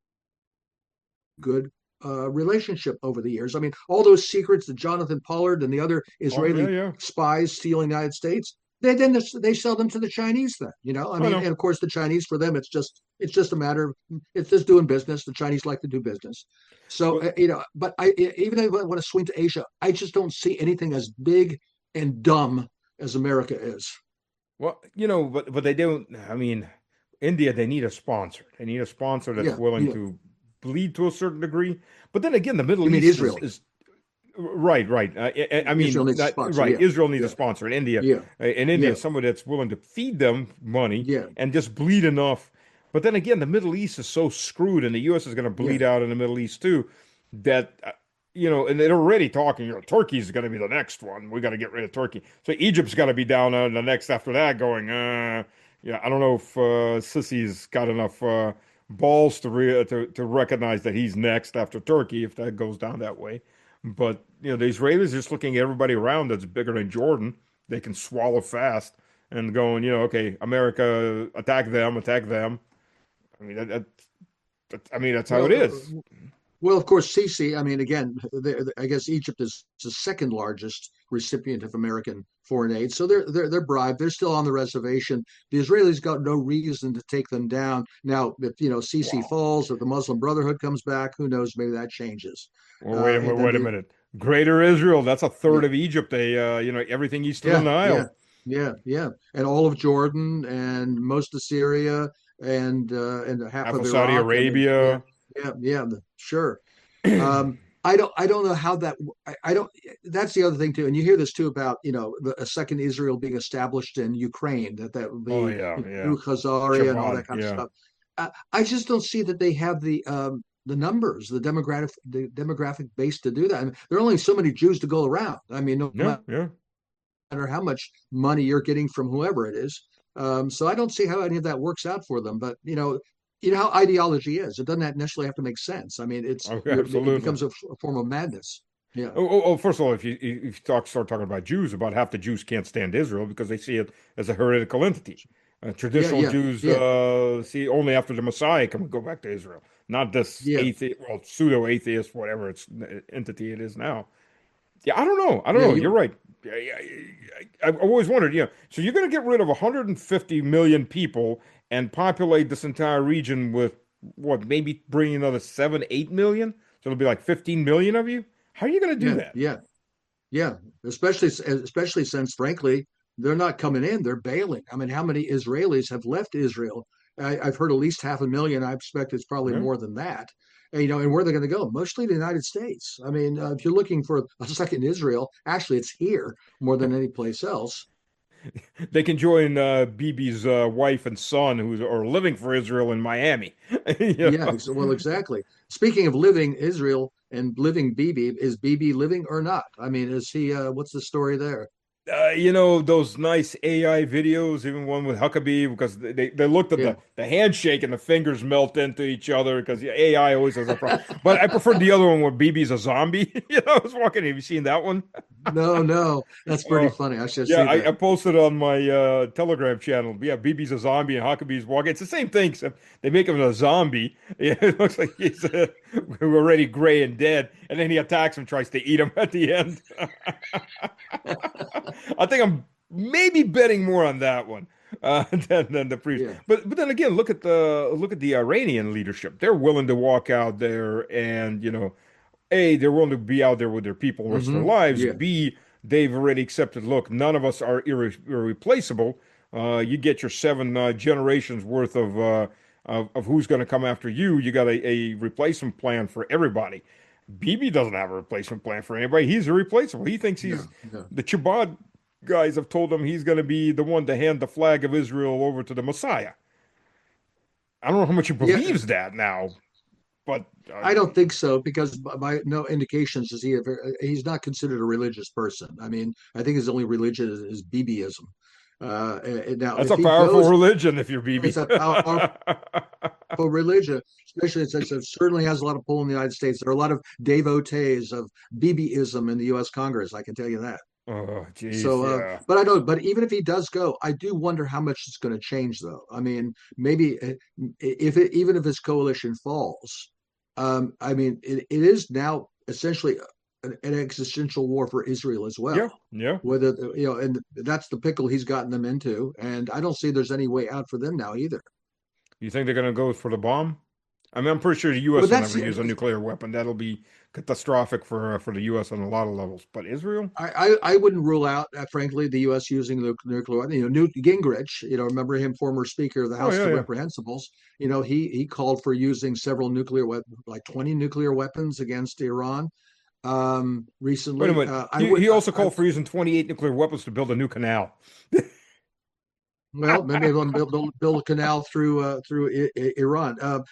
good uh, relationship over the years. I mean, all those secrets that Jonathan Pollard and the other Oh yeah, Israeli yeah. spies steal in the United States, they then they sell them to the Chinese. Then you know, I I mean, know. and of course the Chinese for them, it's just it's just a matter of it's just doing business. The Chinese like to do business. So Well, uh, you know, but I even if I want to swing to Asia, I just don't see anything as big and dumb as America is. well, you know, but but they don't. I mean, India, they need a sponsor. They need a sponsor that's Yeah, willing yeah. to bleed to a certain degree. But then again, the Middle You mean East is Israel? is right, right. Uh, I, I Israel mean, needs a not, sponsor. right. Yeah, Israel needs a yeah, sponsor, and India, yeah, uh, in India, yeah, somebody that's willing to feed them money yeah, and just bleed enough. But then again, the Middle East is so screwed, and the U S is going to yeah. bleed out in the Middle East too. That uh, you know, and they're already talking. You know, Turkey's going to be the next one. We got to get rid of Turkey. So Egypt's got to be down on the next after that, going, uh, yeah, I don't know if uh, Sisi's got enough uh, balls to, re to to recognize that he's next after Turkey if that goes down that way. But you know, the Israelis are just looking at everybody around that's bigger than Jordan. They can swallow fast and going, you know, okay, America, attack them, attack them. I mean, that, that, that I mean, that's how it is. Well, well, of course, Sisi. I mean, again, the- I guess Egypt is the second largest recipient of American foreign aid, so they're they're they're bribed. They're still on the reservation. The Israelis got no reason to take them down. Now, if you know Sisi Wow. falls, or the Muslim Brotherhood comes back, who knows? Maybe that changes. Well, wait Uh, a minute, and then wait a the minute. Greater Israel, that's a third yeah, of Egypt. They, uh, you know, everything east of the yeah, yeah, Nile. yeah, yeah, and all of Jordan and most of Syria and uh, and half Half of of Saudi Iraq. I mean, yeah, Arabia. yeah, yeah, sure. Um, I don't I don't know how that I, I don't that's the other thing too. And you hear this too about, you know, the, a second Israel being established in Ukraine, that that would Oh be yeah, you know, yeah. through Khazaria and all Chabad, that kind of yeah. stuff. Uh, I just don't see that they have the um, the numbers, the demographic the demographic base to do that. I mean, there are only so many Jews to go around. I mean, no Yeah, yeah. matter how much money you're getting from whoever it is. Um, so I don't see how any of that works out for them. But you know, you know how ideology is. It doesn't necessarily have to make sense. I mean, it's Okay, you're, it absolutely. becomes a, a form of madness. Yeah, Oh, oh, oh, first of all, if you if you talk start talking about Jews, about half the Jews can't stand Israel because they see it as a heretical entity. Uh, yeah, traditional yeah, Jews yeah, uh, see only after the Messiah can we go back to Israel, not this yeah, atheist, well, pseudo atheist, whatever its uh, entity it is now. Yeah, I don't know. I don't yeah. know. You're You, right. I, I, I've always wondered, you know, so you're going to get rid of one hundred fifty million people and populate this entire region with what, maybe bring another seven, eight million? So it'll be like fifteen million of you? How are you going to do yeah, that? yeah, yeah. Especially, especially since, frankly, they're not coming in; they're bailing. I mean, how many Israelis have left Israel? I, I've heard at least half a million. I expect it's probably Yeah. more than that. And, you know, and where they're going to go? Mostly the United States. I mean, uh, if you're looking for a second Israel, actually, it's here more than any place else. They can join uh, Bibi's uh, wife and son who are living for Israel in Miami. You Yeah, know? ex- well, exactly. Speaking of living Israel and living Bibi, is Bibi living or not? I mean, is he? Uh, what's the story there? Uh, you know, those nice A I videos, even one with Huckabee, because they, they looked at Yeah. the, the handshake and the fingers melt into each other because A I always has a problem. But I preferred the other one where B B's a zombie. You know, I was walking. Have you seen that one? No, no, that's pretty Oh, funny. I should yeah, see I, I that. posted on my uh, Telegram channel. Yeah, B B's a zombie and Huckabee's walking. It's the same thing, except they make him a zombie. Yeah, it looks like he's uh, already gray and dead, and then he attacks him, tries to eat him at the end. I think I'm maybe betting more on that one uh, than, than the previous. Yeah. But but then again, look at the look at the Iranian leadership. They're willing to walk out there and you know a, they're willing to be out there with their people the rest of their Hmm. lives. Yeah. B, they've already accepted, look, none of us are irre irreplaceable. Uh, you get your seven uh, generations worth of, uh, of of who's going to come after you. You got a, a replacement plan for everybody. Bibi doesn't have a replacement plan for anybody. He's irreplaceable. He thinks he's No, no. the Chabad guys have told him he's going to be the one to hand the flag of Israel over to the Messiah. I don't know how much he Yeah, believes that now, but uh, I don't think so because by by no indications is he a, ver- he's not considered a religious person. I mean, I think his only religion is, is BBism. Uh, and now, that's if a he powerful goes, religion if you're it's Bibi. a powerful religion, especially since it certainly has a lot of pull in the United States. There are a lot of devotees of BBism in the U S. Congress. I can tell you that. Oh, geez, So, uh, yeah. but I don't. But even if he does go, I do wonder how much it's going to change, though. I mean, maybe uh, if it, even if his coalition falls, um, I mean, it, it is now essentially an, an existential war for Israel as Yeah, well. yeah. Whether you know, and that's the pickle he's gotten them into, and I don't see there's any way out for them now either. You think they're going to go for the bomb? I mean, I'm pretty sure the Well, U S will that's never use a nuclear weapon. That'll be catastrophic for uh, for the U S on a lot of levels. But Israel? I, I, I wouldn't rule out, uh, frankly, the U S using the nuclear. You know, Newt Gingrich. You know, remember him, former Speaker of the Oh, House yeah, of yeah. Reprehensibles. You know, he he called for using several nuclear weapons, like twenty nuclear weapons against Iran. Um, Wait a recently, minute. uh, I He would, he I, also I, called for using twenty-eight nuclear weapons to build a new canal. well, maybe they'll build, build, build a canal through uh, through I, I, Iran. Uh,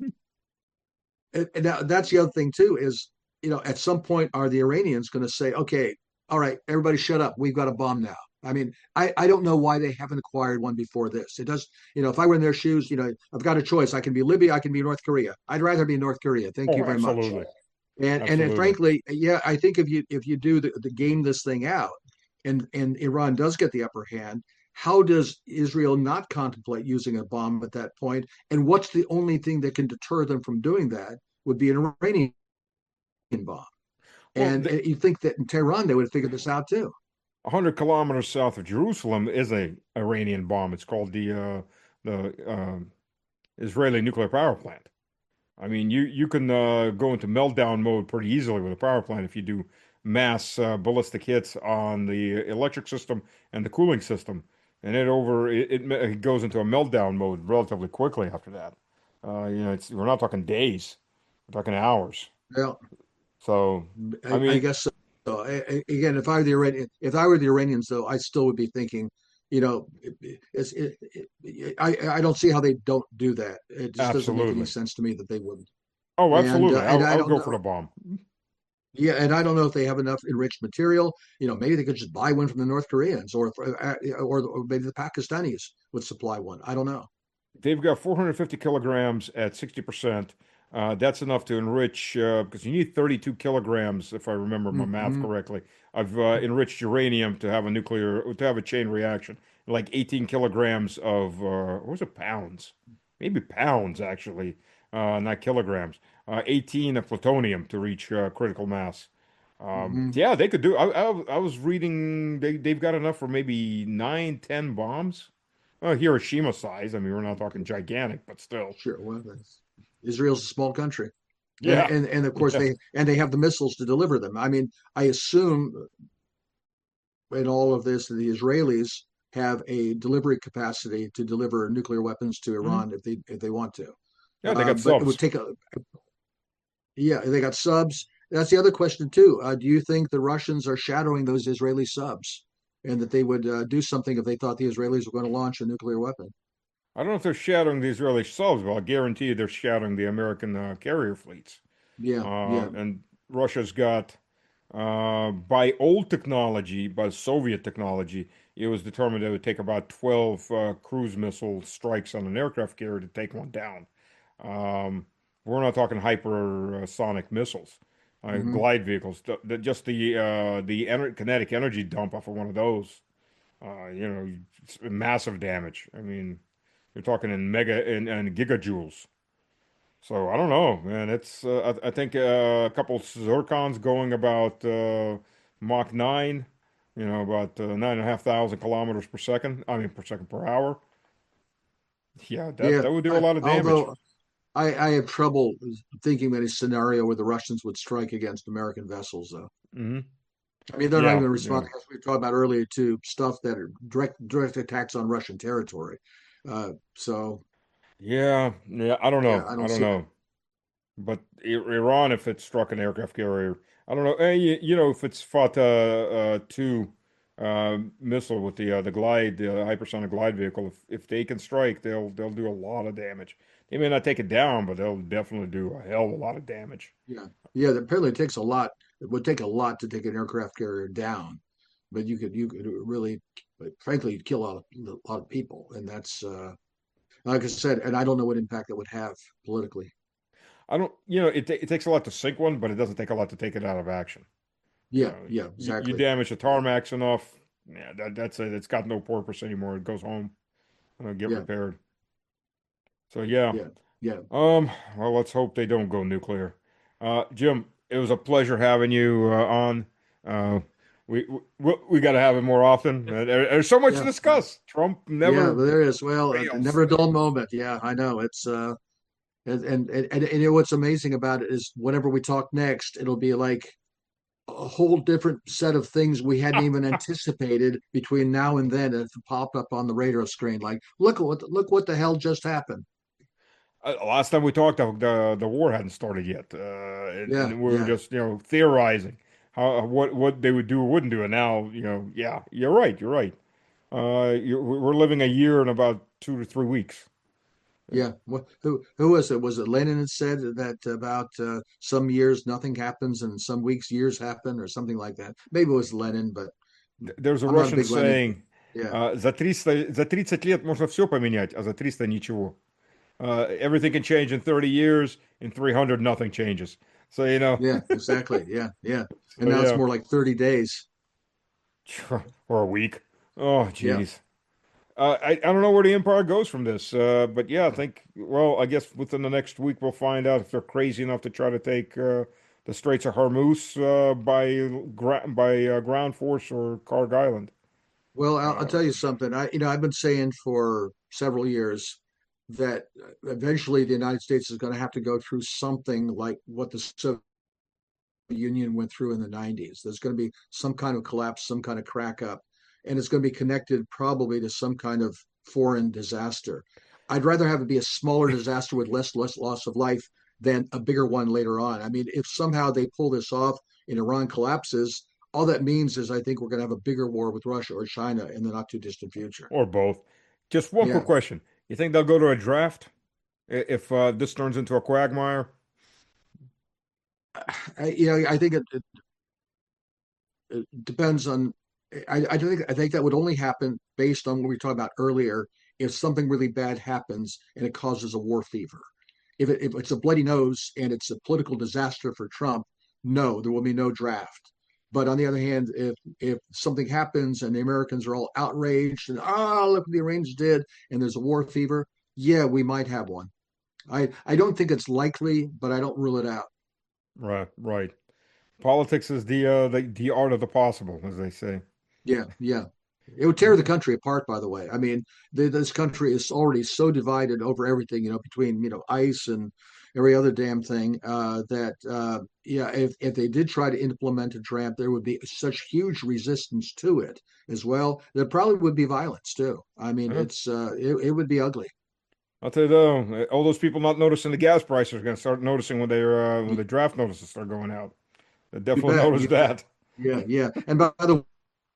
and, and now that's the other thing too is you know at some point are the Iranians going to say, okay, all right, everybody shut up, we've got a bomb now. I mean, I, I don't know why they haven't acquired one before this. It does, you know, if I were in their shoes, you know, I've got a choice. I can be Libya, I can be North Korea. I'd rather be North Korea. Thank Oh, you very much. absolutely. And and then Absolutely. frankly, yeah, I think if you if you do the, the game this thing out and and Iran does get the upper hand, how does Israel not contemplate using a bomb at that point? And what's the only thing that can deter them from doing that would be an Iranian bomb. Well, And the, you think that in Tehran they would figure this out too. one hundred kilometers south of Jerusalem is a Iranian bomb. It's called the uh, the um, Israeli nuclear power plant. I mean, you you can uh, go into meltdown mode pretty easily with a power plant if you do mass uh, ballistic hits on the electric system and the cooling system, and it over it, it, it goes into a meltdown mode relatively quickly after that. Uh, you know, it's we're not talking days, we're talking hours. Well, So, I I, I mean, guess so. So, I, again, if I were the Iranian, if I were the Iranians, though, I still would be thinking, you know, it's, it, it, I I don't see how they don't do that. It just doesn't make any absolutely. sense to me that they wouldn't. Oh, And absolutely. uh, I, and I I would don't go for know. the bomb. Yeah, and I don't know if they have enough enriched material. You know, maybe they could just buy one from the North Koreans, or uh, or, or maybe the Pakistanis would supply one. I don't know. They've got four hundred fifty kilograms at sixty percent. Uh, that's enough to enrich, uh, because you need thirty-two kilograms, if I remember my math Mm-hmm. correctly, of uh, enriched uranium to have a nuclear, to have a chain reaction. Like eighteen kilograms of, uh, or was it pounds? Maybe pounds, actually, uh, not kilograms. Uh, eighteen of plutonium to reach uh, critical mass. Um, Mm-hmm. yeah, they could do. I, I, I was reading they they've got enough for maybe nine, ten bombs. Uh, Hiroshima size. I mean, we're not talking gigantic, but still. Sure. Well, that's, Israel's a small country, and Yeah, and and of course yeah. they and they have the missiles to deliver them. I mean, I assume in all of this, the Israelis have a delivery capacity to deliver nuclear weapons to Mhm. Iran if they if they want to. Yeah, they Uh, got but it would subs. take a yeah. They got subs. That's the other question too. Uh, do you think the Russians are shadowing those Israeli subs and that they would uh, do something if they thought the Israelis were going to launch a nuclear weapon. I don't know if they're shattering the Israeli subs, but I'll guarantee you they're shattering the American uh, carrier fleets. Yeah, Uh, yeah, and Russia's got, uh, by old technology, by Soviet technology, it was determined it would take about twelve uh, cruise missile strikes on an aircraft carrier to take one down. Um, we're not talking hypersonic missiles, uh, hmm glide vehicles. The, the, just the uh, the ener kinetic energy dump off of one of those, uh, you know, massive damage. I mean, you're talking in mega in, in gigajoules. So I don't know, man. It's uh, I, I think uh, a couple Zircons going about uh, Mach nine, you know, about uh, nine and a half thousand kilometers per second. I mean, per second per hour. Yeah, that yeah. that would do a I, lot of damage. although I, I have trouble thinking of any scenario where the Russians would strike against American vessels, though. Hmm. I mean, they're not Yeah, even yeah, responding, as we talked about earlier, to stuff that are direct direct attacks on Russian territory. Uh, so, yeah, yeah. I don't yeah, know. I I don't don't see that. know. But I- Iran, if it struck an aircraft carrier, I don't know. Eh, you, you know, if it's fought uh, uh, two uh, missile with the uh, the glide, the hypersonic glide vehicle, if if they can strike, they'll they'll do a lot of damage. They may not take it down, but they'll definitely do a hell of a lot of damage. Yeah, yeah. Apparently, it takes a lot. It would take a lot to take an aircraft carrier down, but you could you could really, frankly, kill a lot of, a lot of people, and that's uh, like I said. And I don't know what impact that would have politically. I don't, you know, it ta- it takes a lot to sink one, but it doesn't take a lot to take it out of action. You Yeah, know, yeah, you, you exactly. damage the Yeah, tarmacs enough, yeah, that that's it. It's got no purpose anymore. It goes home and it'll get yeah, repaired. So yeah. yeah, yeah. Um, well, let's hope they don't go nuclear. Uh, Jim, it was a pleasure having you uh, on. Uh, we we, we got to have it more often. Uh, there- there's so much to Yeah, yeah. discuss. Trump Yeah, never well, there is. Well, uh, fails. never a dull moment. Yeah, I know. It's uh, and, and and and you know what's amazing about it is whenever we talk next, it'll be like a whole different set of things we hadn't even anticipated between now and then. It popped up on the radar screen. Like, look what look what the hell just happened. Uh, last time we talked, the the, the war hadn't started yet, uh, and, Yeah, and we were yeah, just you know theorizing how what what they would do or wouldn't do. And now you know, yeah, you're right. You're right. Uh, you're, we're living a year in about two to three weeks. yeah. What, who who was it? Was it Lenin that said that about uh, some years nothing happens and some weeks years happen or something like that? Maybe it was Lenin, but There's a I'm not a Russian big Lenin. saying, Yeah, uh, за триста, за тридцать лет можно все поменять, а за триста ничего. Uh, everything can change in thirty years. In three hundred, nothing changes. So, you know, yeah, exactly. Yeah, yeah. And so now it's yeah, more like thirty days. or a week. Oh, Yeah. geez. Uh, I, I don't know where the Empire goes from this. Uh, but yeah, I think, well, I guess within the next week we'll find out if they're crazy enough to try to take uh, the Straits of Hormuz uh, by, gra by uh, ground force or Karg Island. Well, I'll, I'll Uh, tell you something. I, you know, I've been saying for several years that eventually the United States is going to have to go through something like what the Soviet Union went through in the nineties. There's going to be some kind of collapse, some kind of crack up, and it's going to be connected probably to some kind of foreign disaster. I'd rather have it be a smaller disaster with less less loss of life than a bigger one later on. I mean, if somehow they pull this off and Iran collapses, all that means is I think we're going to have a bigger war with Russia or China in the not too distant future. or both. Just one quick Yeah, question. You think they'll go to a draft i- if uh, this turns into a quagmire? I, you know, I think it, it, it depends on. I, I think I think that would only happen based on what we were talking about earlier. If something really bad happens and it causes a war fever, if, it, if it's a bloody nose and it's a political disaster for Trump, no, there will be no draft. But on the other hand, if if something happens and the Americans are all outraged and ah, oh, look what the Iranians did, and there's a war fever, yeah, we might have one. I I don't think it's likely, but I don't rule it out. Right, right. Politics is the uh, the the art of the possible, as they say. Yeah, yeah. It would tear the country apart, by the way. I mean, the, this country is already so divided over everything, you know, between, you know, ICE and every other damn thing, uh, that, uh, yeah, if, if they did try to implement a draft, there would be such huge resistance to it as well. There probably would be violence too. I mean, Uh-huh. it's, uh, it, it would be ugly. I'll tell you though, all those people not noticing the gas prices are going to start noticing when they're uh, when You, the draft notices start going out. They you definitely bet. notice You bet. that. Yeah, yeah. And by the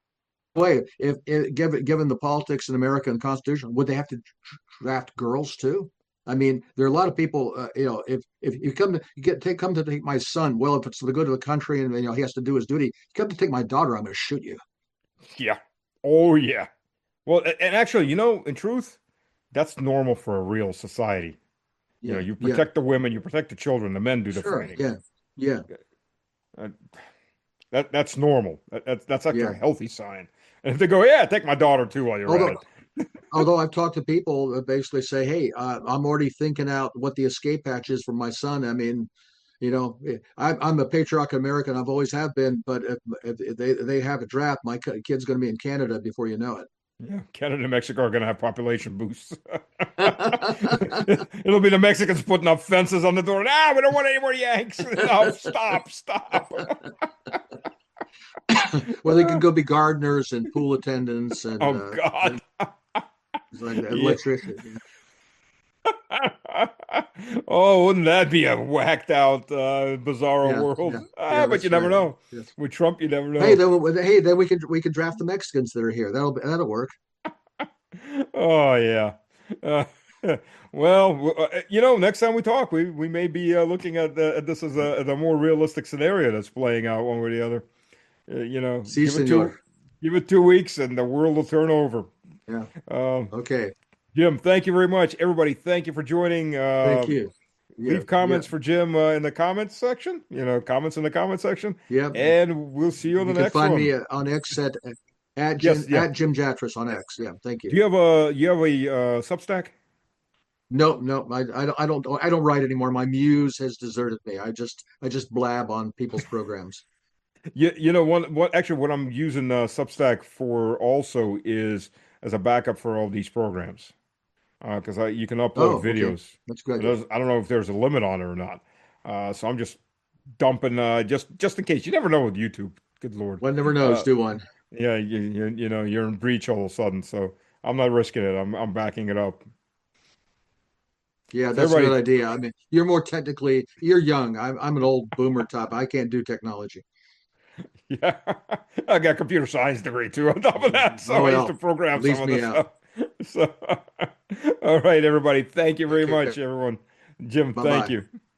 way, if, if given given the politics in America and Constitution, would they have to draft girls too? I mean, there are a lot of people. Uh, you know, if if you come to you get take come to take my son, well, if it's for the good of the country and you know he has to do his duty, you come to take my daughter, I'm going to shoot you. Yeah. Oh, yeah. Well, and actually, you know, in truth, that's normal for a real society. You know, Yeah, you yeah, protect the women, you protect the children, the men do the sure, fighting. yeah, yeah, Uh, that that's normal. That, that's that's actually yeah. a healthy sign. And if they go, yeah, take my daughter too while you're at Although it. although I've talked to people that basically say, "Hey, uh, I'm already thinking out what the escape hatch is for my son." I mean, you know, eh, I'm, I'm a patriotic American. I've always have been, but if, if they they have a draft, my kid's going to be in Canada before you know Yeah, Canada and Mexico are going to have population boosts. it. It'll be the Mexicans putting up fences on the door. Ah, we don't want any more Yanks. No, stop, stop. Well, they can go be gardeners and pool attendants and Oh uh, God. and like Yeah. electrician. Oh, wouldn't that be a whacked out, uh, bizarro Yeah, yeah, world? Ah, yeah. but you That's never right. know. Yeah. With Trump, you never Hey, know. then hey, then we can we can draft the Mexicans that are here. That'll that'll work. Oh yeah. Uh, well, w- uh, you know, next time we talk, we we may be uh, looking at, the, at this as a, as a more realistic scenario that's playing out one way or the other. Uh, you know, Si, give it two, senor. give it two weeks, and the world will turn over. Yeah. Um, Okay. Jim, thank you very much. Everybody, thank you for joining. Thank Uh, you. Yeah. leave Yeah. comments for Jim uh, in the comments section. You know, comments in the comment section, Yeah. and we'll see you on You the can next find me one. uh, on X at at Jim Yes, yeah. at Jim Jatras on X. Yeah. Thank Do you. you have a you have a uh, Substack? No, no, I, I don't I don't I don't write anymore. My muse has deserted me. I just I just blab on people's programs. You, you know, one what actually what I'm using uh, Substack for also is as a backup for all these programs because I you can upload Oh, okay. videos. That's a good But idea. there's, I don't know if there's a limit on it or not. Uh, so I'm just dumping uh, just just in case. You never know with YouTube. Good Lord. One never knows, Uh, do one. yeah, you, you you know you're in breach all of a sudden. So I'm not risking it. I'm I'm backing it up. Yeah, So that's a good everybody, idea. I mean, you're more technically, you're young. I'm I'm an old boomer type. I can't do technology. yeah, I got a computer science degree too on top of that, so Oh I used to well, program some leaves of me this out. stuff. So, all right, everybody, thank you very Okay, much, everyone. Jim, bye thank bye. you.